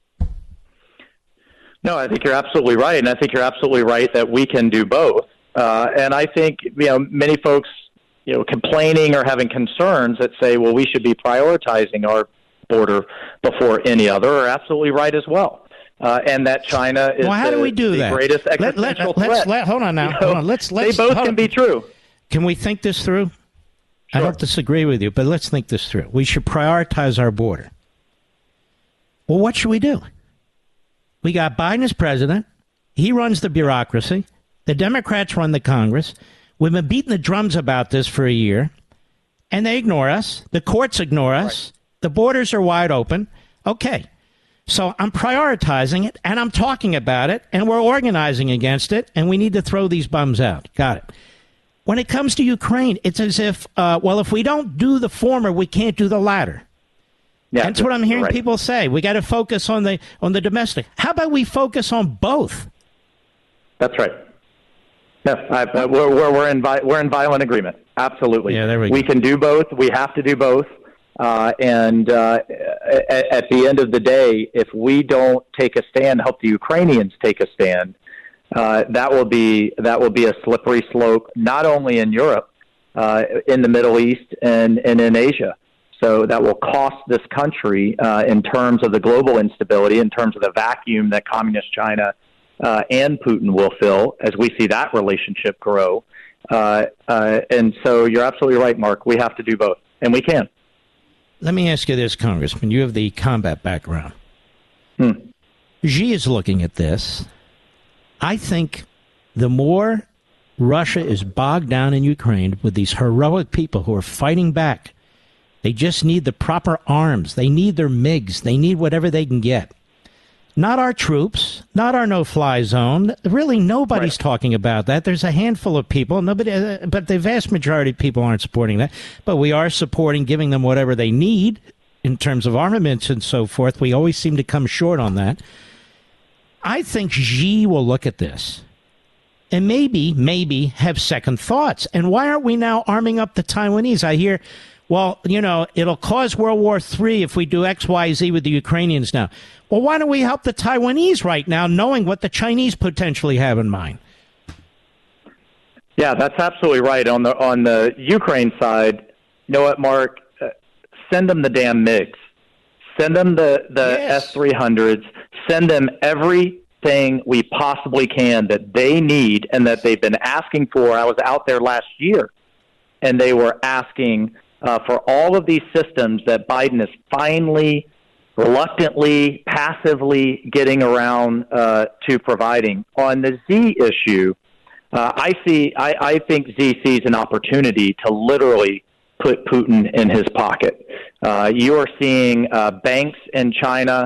No, I think you're absolutely right, and I think you're absolutely right that we can do both. Uh, and I think, you know, many folks, you know, complaining or having concerns that say, well, we should be prioritizing our border before any other are absolutely right as well. Uh, and that China is well, how the, do we do the that? greatest existential let, let, threat. Let's, let, hold on now. You know, hold on. Let's, let's, they both hold can on. be true. Can we think this through? Sure. I don't disagree with you, but let's think this through. We should prioritize our border. Well, what should we do? We got Biden as president. He runs the bureaucracy. The Democrats run the Congress. We've been beating the drums about this for a year, and they ignore us. The courts ignore us. Right. The borders are wide open. Okay, so I'm prioritizing it, and I'm talking about it, and we're organizing against it, and we need to throw these bums out. Got it. When it comes to Ukraine, it's as if, uh, well, if we don't do the former, we can't do the latter. Yeah, that's what I'm hearing right. people say. We got to focus on the on the domestic. How about we focus on both? That's right. No, I, uh, we're we're we're in vi- we're in violent agreement. Absolutely. Yeah, there we, we go. can do both. We have to do both. Uh, and uh, at, at the end of the day, if we don't take a stand, help the Ukrainians take a stand, uh, that will be that will be a slippery slope, not only in Europe, uh, in the Middle East, and, and in Asia. So that will cost this country uh, in terms of the global instability, in terms of the vacuum that communist China uh, and Putin will fill as we see that relationship grow. Uh, uh, and so you're absolutely right, Mark. We have to do both, and we can. Let me ask you this, Congressman. You have the combat background. Hmm. Xi is looking at this. I think the more Russia is bogged down in Ukraine with these heroic people who are fighting back, they just need the proper arms. They need their MiGs. They need whatever they can get. Not our troops, not our no-fly zone. Really, nobody's right. talking about that. There's a handful of people, nobody, uh, but the vast majority of people aren't supporting that. But we are supporting giving them whatever they need in terms of armaments and so forth. We always seem to come short on that. I think Xi will look at this and maybe, maybe have second thoughts. And why aren't we now arming up the Taiwanese? I hear, well, you know, it'll cause World War Three if we do X, Y, Z with the Ukrainians now. Well, why don't we help the Taiwanese right now, knowing what the Chinese potentially have in mind? Yeah, that's absolutely right. On the on the Ukraine side, you know what, Mark? Uh, send them the damn MiGs. Send them the, the yes. S three hundreds. Send them everything we possibly can that they need and that they've been asking for. I was out there last year, and they were asking uh, for all of these systems that Biden is finally, reluctantly, passively getting around uh, to providing. On the Z issue, uh, I see. I, I think Z sees an opportunity to literally put Putin in his pocket. Uh, you are seeing uh, banks in China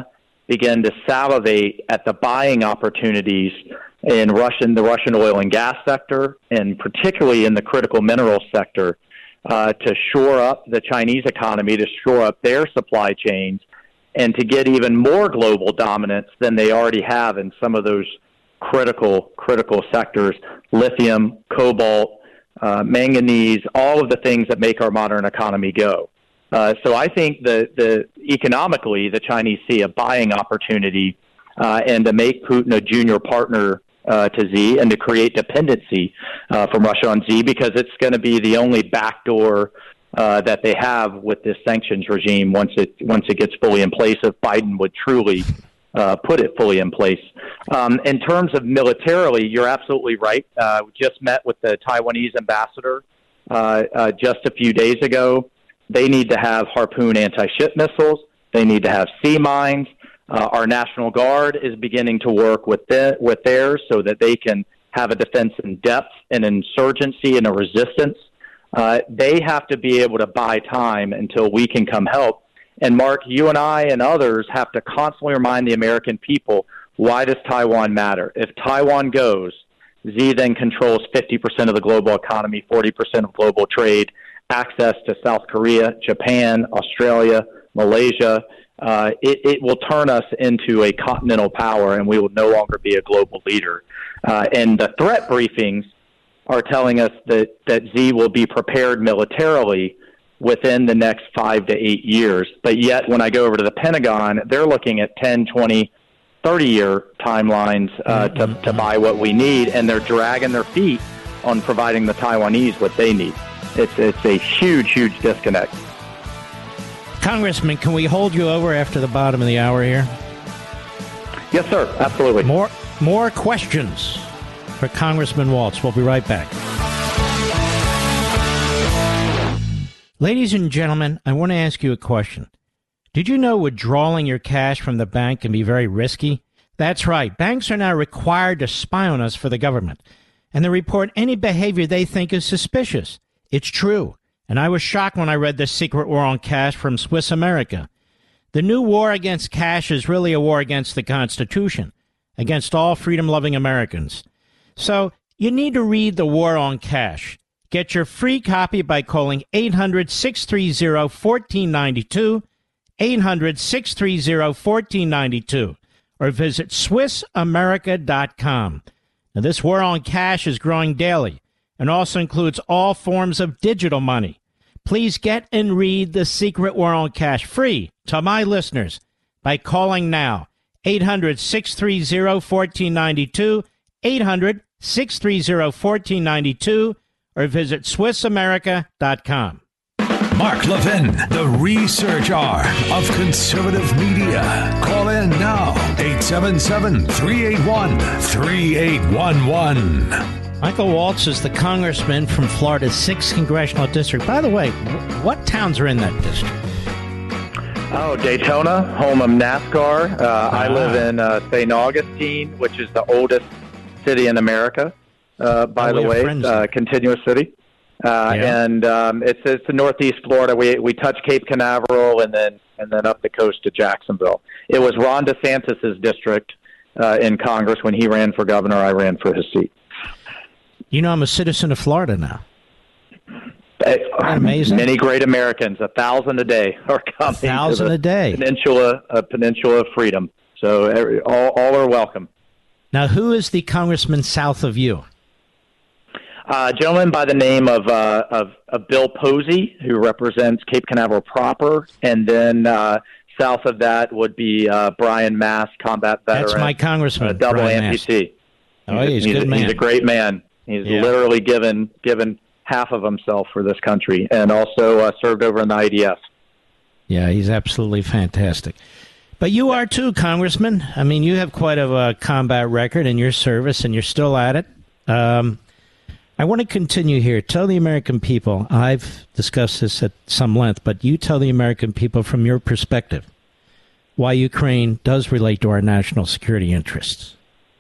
begin to salivate at the buying opportunities in Russian, the Russian oil and gas sector, and particularly in the critical mineral sector, uh, to shore up the Chinese economy, to shore up their supply chains, and to get even more global dominance than they already have in some of those critical, critical sectors: lithium, cobalt, uh, manganese, all of the things that make our modern economy go. Uh, so I think that the, economically, the Chinese see a buying opportunity uh, and to make Putin a junior partner uh, to Xi and to create dependency uh, from Russia on Xi, because it's going to be the only backdoor uh, that they have with this sanctions regime once it once it gets fully in place, if Biden would truly uh, put it fully in place. Um, in terms of militarily, you're absolutely right. Uh, we just met with the Taiwanese ambassador uh, uh, just a few days ago. They need to have Harpoon anti-ship missiles. They need to have sea mines. Uh, our National Guard is beginning to work with the, with theirs so that they can have a defense in depth, an insurgency, and a resistance. Uh, they have to be able to buy time until we can come help. And Mark, you and I and others have to constantly remind the American people, why does Taiwan matter? If Taiwan goes, Xi then controls fifty percent of the global economy, forty percent of global trade, access to South Korea, Japan, Australia, Malaysia. Uh, it, it will turn us into a continental power, and we will no longer be a global leader. Uh, and the threat briefings are telling us that, that Xi will be prepared militarily within the next five to eight years. But yet, when I go over to the Pentagon, they're looking at ten, twenty, thirty-year timelines uh, to, to buy what we need, and they're dragging their feet on providing the Taiwanese what they need. It's it's a huge, huge disconnect. Congressman, can we hold you over after the bottom of the hour here? Yes, sir. Absolutely. More more questions for Congressman Waltz. We'll be right back. Ladies and gentlemen, I want to ask you a question. Did you know withdrawing your cash from the bank can be very risky? That's right. Banks are now required to spy on us for the government, and they report any behavior they think is suspicious. It's true, and I was shocked when I read The Secret War on Cash from Swiss America. The new war against cash is really a war against the Constitution, against all freedom-loving Americans. So you need to read The War on Cash. Get your free copy by calling eight hundred, six three zero, one four nine two, eight hundred, six three zero, one four nine two, or visit Swiss America dot com. Now, this war on cash is growing daily and also includes all forms of digital money. Please get and read The Secret War on Cash free to my listeners by calling now, eight hundred, six three zero, one four nine two, eight hundred, six three zero, one four nine two, or visit Swiss America dot com. Mark Levin, the research arm of conservative media. Call in now, eight seven seven, three eight one, three eight one one. Michael Waltz is the congressman from Florida's sixth Congressional District. By the way, what towns are in that district? Oh, Daytona, home of NASCAR. Uh, ah. I live in uh, Saint Augustine, which is the oldest city in America, uh, by oh, the way, uh, continuous city. Uh, yeah. And um, it's it's in Northeast Florida. We we touch Cape Canaveral and then and then up the coast to Jacksonville. It was Ron DeSantis's district uh, in Congress when he ran for governor. I ran for his seat. You know, I'm a citizen of Florida now. Amazing. Many great Americans, a thousand a day, are coming. A thousand to the a day. Peninsula, a peninsula of freedom. So every, all all are welcome. Now, who is the congressman south of you? Uh, a gentleman by the name of, uh, of of Bill Posey, who represents Cape Canaveral proper, and then uh, south of that would be uh, Brian Mast, combat veteran. That's my congressman, uh, double Brian amputee. Oh, he's, he's a good a, man. He's a great man. He's yeah. literally given given half of himself for this country, and also uh, served over in the I D F. Yeah, he's absolutely fantastic. But you are too, Congressman. I mean, you have quite a uh, combat record in your service, and you're still at it. Um, I want to continue here. Tell the American people, I've discussed this at some length, but you tell the American people from your perspective why Ukraine does relate to our national security interests.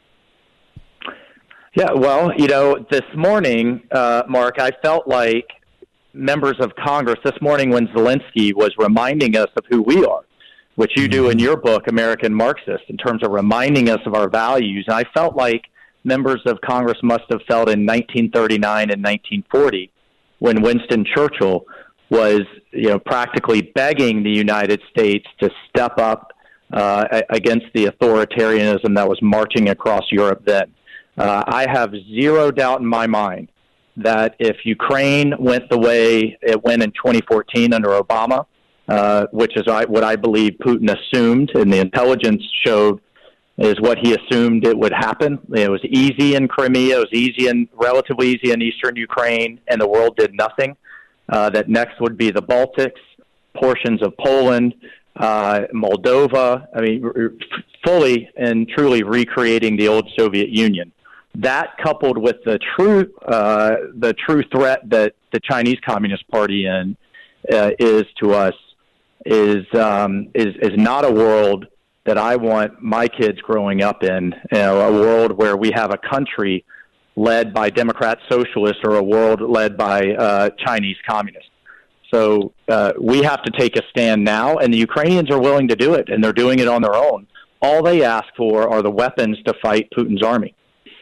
Yeah, well, you know, this morning, uh, Mark, I felt like members of Congress this morning when Zelensky was reminding us of who we are, which you do in your book, American Marxist, in terms of reminding us of our values. And I felt like members of Congress must have felt in nineteen thirty-nine and nineteen forty when Winston Churchill was, you know, practically begging the United States to step up uh, against the authoritarianism that was marching across Europe then. Uh, I have zero doubt in my mind that if Ukraine went the way it went in twenty fourteen under Obama, uh, which is what I believe Putin assumed and the intelligence showed is what he assumed it would happen. It was easy in Crimea, it was easy in, relatively easy in eastern Ukraine, and the world did nothing. Uh, that next would be the Baltics, portions of Poland, uh, Moldova. I mean, r- fully and truly recreating the old Soviet Union. That coupled with the true uh, the true threat that the Chinese Communist Party in uh, is to us is um, is is not a world that I want my kids growing up in. You know, a world where we have a country led by Democrat socialists or a world led by uh, Chinese communists. So uh, we have to take a stand now, and the Ukrainians are willing to do it, and they're doing it on their own. All they ask for are the weapons to fight Putin's army.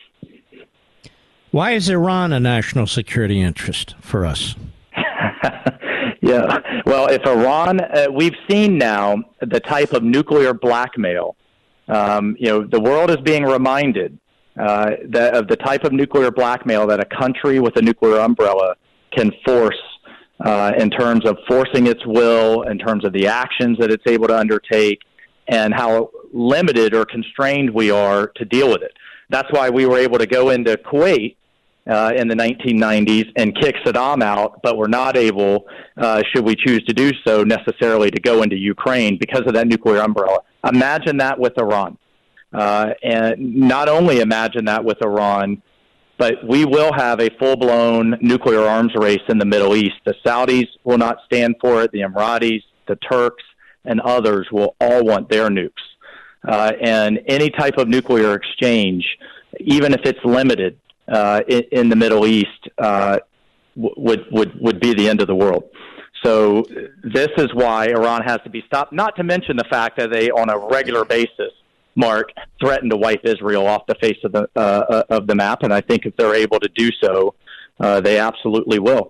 Why is Iran a national security interest for us? Yeah. Well, if Iran, uh, we've seen now the type of nuclear blackmail. Um, you know, the world is being reminded uh, that of the type of nuclear blackmail that a country with a nuclear umbrella can force uh, in terms of forcing its will, in terms of the actions that it's able to undertake, and how limited or constrained we are to deal with it. That's why we were able to go into Kuwait uh, in the nineteen nineties and kick Saddam out, but we're not able, uh, should we choose to do so, necessarily to go into Ukraine because of that nuclear umbrella. Imagine that with Iran. Uh, and not only imagine that with Iran, but we will have a full-blown nuclear arms race in the Middle East. The Saudis will not stand for it. The Emiratis, the Turks, and others will all want their nukes. Uh, and any type of nuclear exchange, even if it's limited uh, in, in the Middle East, uh, would would would be the end of the world. So this is why Iran has to be stopped. Not to mention the fact that they, on a regular basis, Mark, threaten to wipe Israel off the face of the uh, of the map. And I think if they're able to do so, uh, they absolutely will.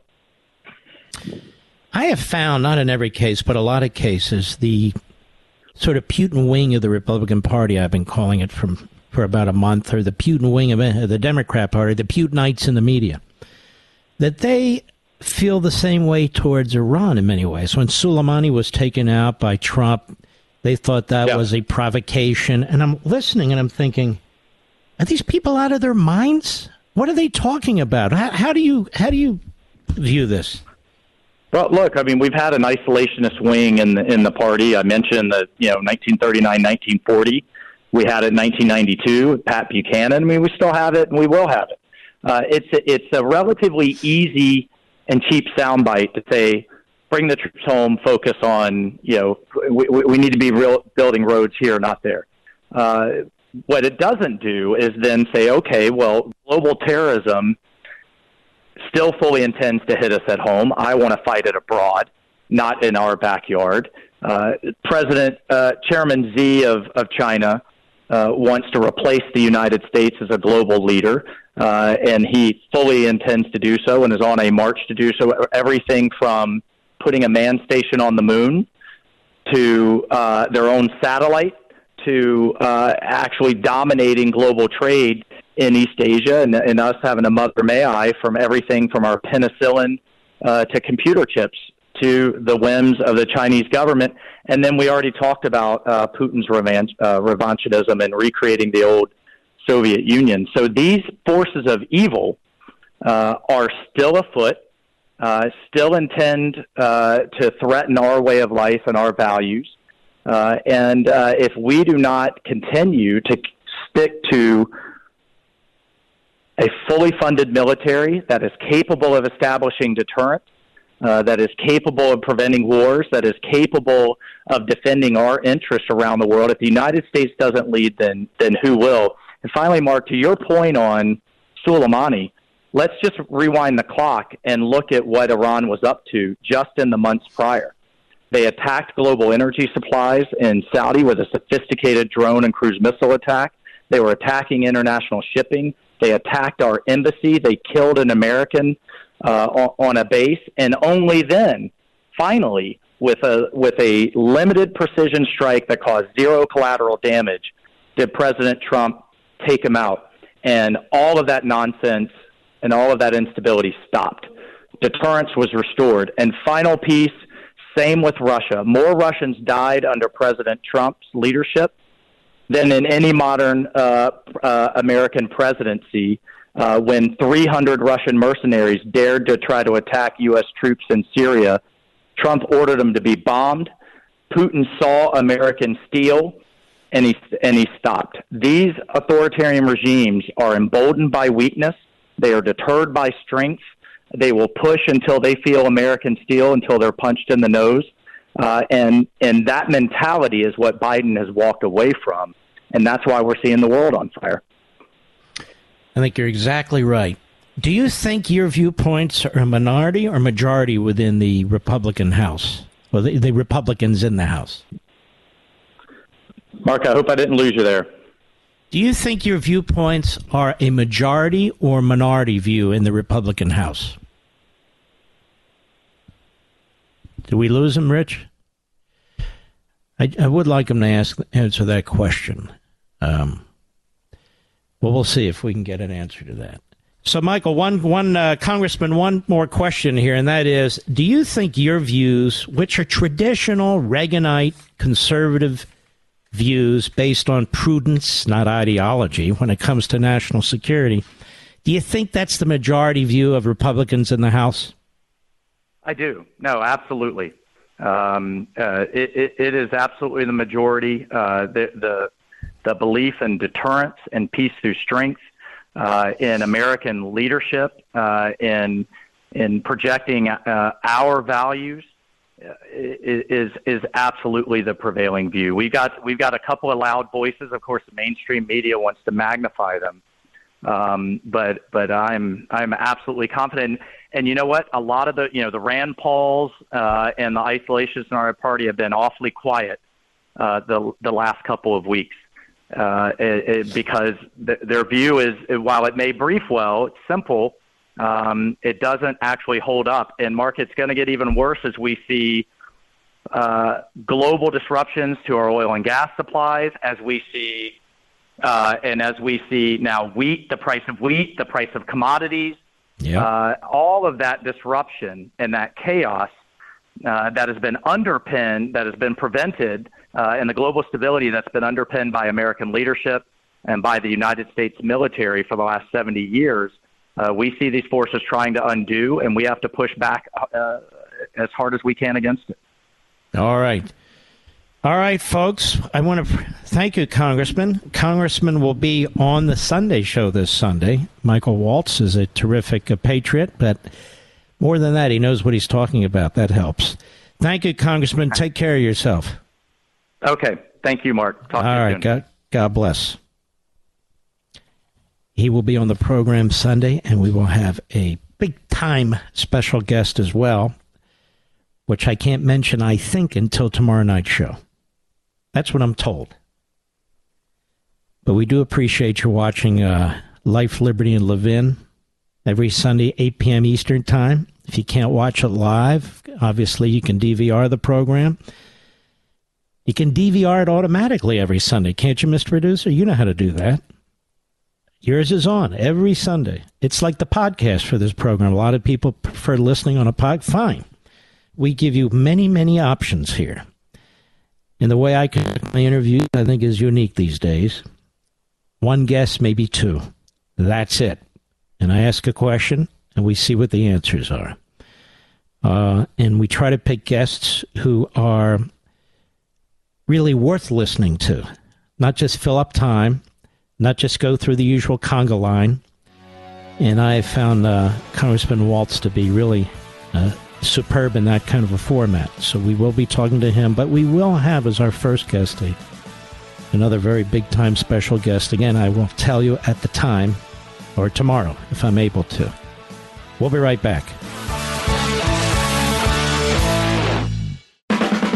I have found, not in every case, but a lot of cases, the sort of Putin wing of the Republican Party, I've been calling it from for about a month, or the Putin wing of the Democrat Party, the Putinites in the media, that they feel the same way towards Iran in many ways. When Soleimani was taken out by Trump, they thought that yeah. was a provocation. And I'm listening and I'm thinking, are these people out of their minds? What are they talking about? How, how do you how do you view this? Well, look, I mean, we've had an isolationist wing in the, in the party. I mentioned that, you know, nineteen thirty-nine, nineteen forty. We had it in nineteen ninety-two, Pat Buchanan. I mean, we still have it and we will have it. Uh, it's, a, it's a relatively easy and cheap soundbite to say, bring the troops home, focus on, you know, we, we need to be real, building roads here, not there. Uh, what it doesn't do is then say, okay, well, global terrorism still fully intends to hit us at home. I want to fight it abroad, not in our backyard. Uh, President, uh, Chairman Xi of, of China uh, wants to replace the United States as a global leader, uh, and he fully intends to do so and is on a march to do so. Everything from putting a manned station on the moon to uh, their own satellite to uh, actually dominating global trade in East Asia, and, and us having a mother may I from everything from our penicillin uh, to computer chips to the whims of the Chinese government. And then we already talked about uh, Putin's revanche, uh, revanchinism and recreating the old Soviet Union. So these forces of evil uh, are still afoot, uh, still intend uh, to threaten our way of life and our values. Uh, and uh, if we do not continue to stick to a fully funded military that is capable of establishing deterrence, uh, that is capable of preventing wars, that is capable of defending our interests around the world. If the United States doesn't lead, then then who will? And finally, Mark, to your point on Soleimani, let's just rewind the clock and look at what Iran was up to just in the months prior. They attacked global energy supplies in Saudi with a sophisticated drone and cruise missile attack. They were attacking international shipping. They attacked our embassy. They killed an American uh, on a base. And only then, finally, with a with a limited precision strike that caused zero collateral damage, did President Trump take him out. And all of that nonsense and all of that instability stopped. Deterrence was restored. And final piece, same with Russia. More Russians died under President Trump's leadership than in any modern uh, uh, American presidency uh, when three hundred Russian mercenaries dared to try to attack U S troops in Syria. Trump ordered them to be bombed. Putin saw American steel, and he, and he stopped. These authoritarian regimes are emboldened by weakness. They are deterred by strength. They will push until they feel American steel, until they're punched in the nose. Uh, and and that mentality is what Biden has walked away from, and that's why we're seeing the world on fire. I think you're exactly right. Do you think your viewpoints are a minority or majority within the Republican House, or the, the Republicans in the House? Mark, I hope I didn't lose you there. Do you think your viewpoints are a majority or minority view in the Republican House? Did we lose him, Rich? I, I would like him to ask, answer that question. Um, well, we'll see if we can get an answer to that. So, Michael, one, one uh, Congressman, one more question here, and that is, do you think your views, which are traditional Reaganite conservative views based on prudence, not ideology, when it comes to national security, do you think that's the majority view of Republicans in the House? I do. No, absolutely. Um, uh, it, it, it is absolutely the majority. Uh, the, the the belief in deterrence and peace through strength, uh, in American leadership, uh, in in projecting uh, our values, uh, is is absolutely the prevailing view. We've got we've got a couple of loud voices. Of course, the mainstream media wants to magnify them, um, but but I'm I'm absolutely confident. And you know what? A lot of the you know the Rand Pauls uh, and the isolationists in our party have been awfully quiet uh, the the last couple of weeks uh, it, it, because th- their view is, while it may brief well, it's simple. Um, it doesn't actually hold up. And Mark, it's going to get even worse as we see uh, global disruptions to our oil and gas supplies, as we see uh, and as we see now wheat, the price of wheat, the price of commodities. Yep. Uh, all of that disruption and that chaos uh, that has been underpinned, that has been prevented, uh, and the global stability that's been underpinned by American leadership and by the United States military for the last seventy years, uh, we see these forces trying to undo, and we have to push back uh, as hard as we can against it. All right. All right, folks, I want to thank you, Congressman. Congressman will be on the Sunday show this Sunday. Michael Waltz is a terrific uh, patriot, but more than that, he knows what he's talking about. That helps. Thank you, Congressman. Take care of yourself. Okay. Thank you, Mark. Talk to you All right. soon. God, God bless. He will be on the program Sunday, and we will have a big-time special guest as well, which I can't mention, I think, until tomorrow night's show. That's what I'm told. But we do appreciate you watching uh, Life, Liberty, and Levin every Sunday, eight p.m. Eastern Time. If you can't watch it live, obviously you can D V R the program. You can D V R it automatically every Sunday, can't you, Mister Producer? You know how to do that. Yours is on every Sunday. It's like the podcast for this program. A lot of people prefer listening on a pod. Fine. We give you many, many options here. And the way I conduct my interviews, I think, is unique these days. One guest, maybe two. That's it. And I ask a question, and we see what the answers are. Uh, and we try to pick guests who are really worth listening to. Not just fill up time, not just go through the usual conga line. And I have found uh, Congressman Waltz to be really Uh, superb in that kind of a format. So we will be talking to him, but we will have as our first guest a, another very big-time special guest. Again, I will tell you at the time, or tomorrow, if I'm able to. We'll be right back.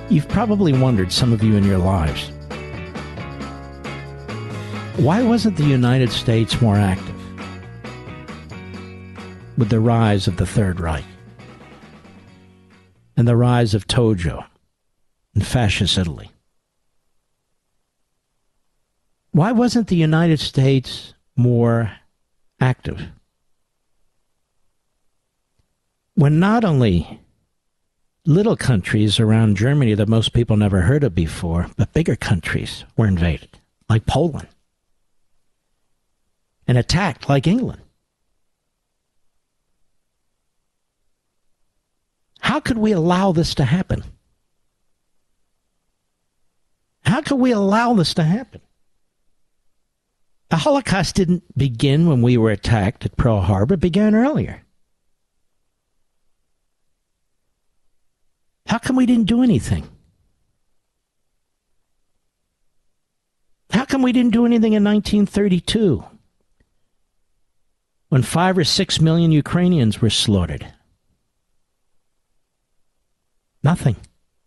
You've probably wondered, some of you in your lives, why wasn't the United States more active with the rise of the Third Reich and the rise of Tojo and fascist Italy? Why wasn't the United States more active when not only little countries around Germany that most people never heard of before, but bigger countries were invaded, like Poland, and attacked, like England? How could we allow this to happen? How could we allow this to happen? The Holocaust didn't begin when we were attacked at Pearl Harbor. It began earlier. How come we didn't do anything? How come we didn't do anything in nineteen thirty-two when five or six million Ukrainians were slaughtered? Nothing.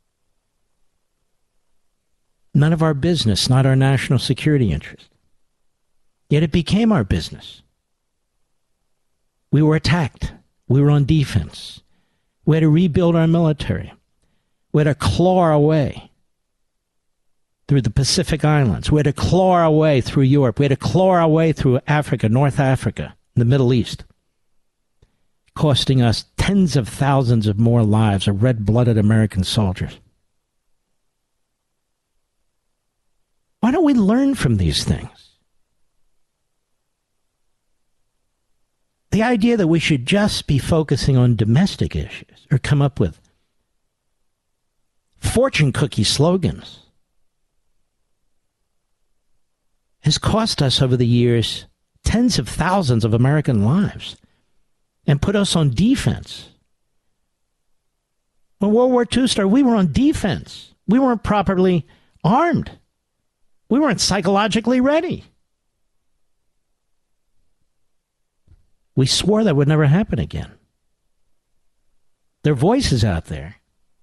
None of our business, not our national security interest. Yet it became our business. We were attacked. We were on defense. We had to rebuild our military. We had to claw our way through the Pacific Islands. We had to claw our way through Europe. We had to claw our way through Africa, North Africa, the Middle East, costing us tens of thousands of more lives of red-blooded American soldiers. Why don't we learn from these things? The idea that we should just be focusing on domestic issues or come up with fortune cookie slogans has cost us over the years tens of thousands of American lives and put us on defense. When World War Two started, we were on defense. We weren't properly armed. We weren't psychologically ready. We swore that would never happen again. There are voices out there.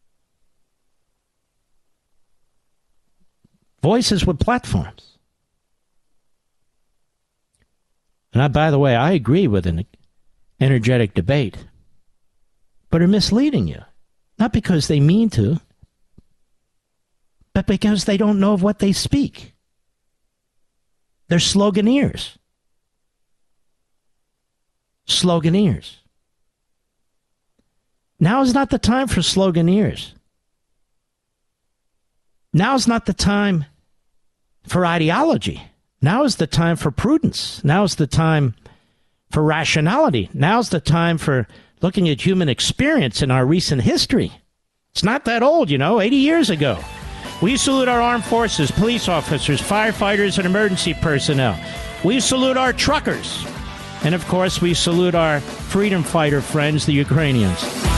Voices with platforms. And I, by the way, I agree with an energetic debate, but are misleading you. Not because they mean to, but because they don't know of what they speak. They're sloganeers. Sloganeers. Now is not the time for sloganeers. Now is not the time for ideology. Now is the time for prudence. Now is the time for rationality. Now is the time for looking at human experience in our recent history. It's not that old, you know, eighty years ago. We salute our armed forces, police officers, firefighters, and emergency personnel. We salute our truckers. And, of course, we salute our freedom fighter friends, the Ukrainians.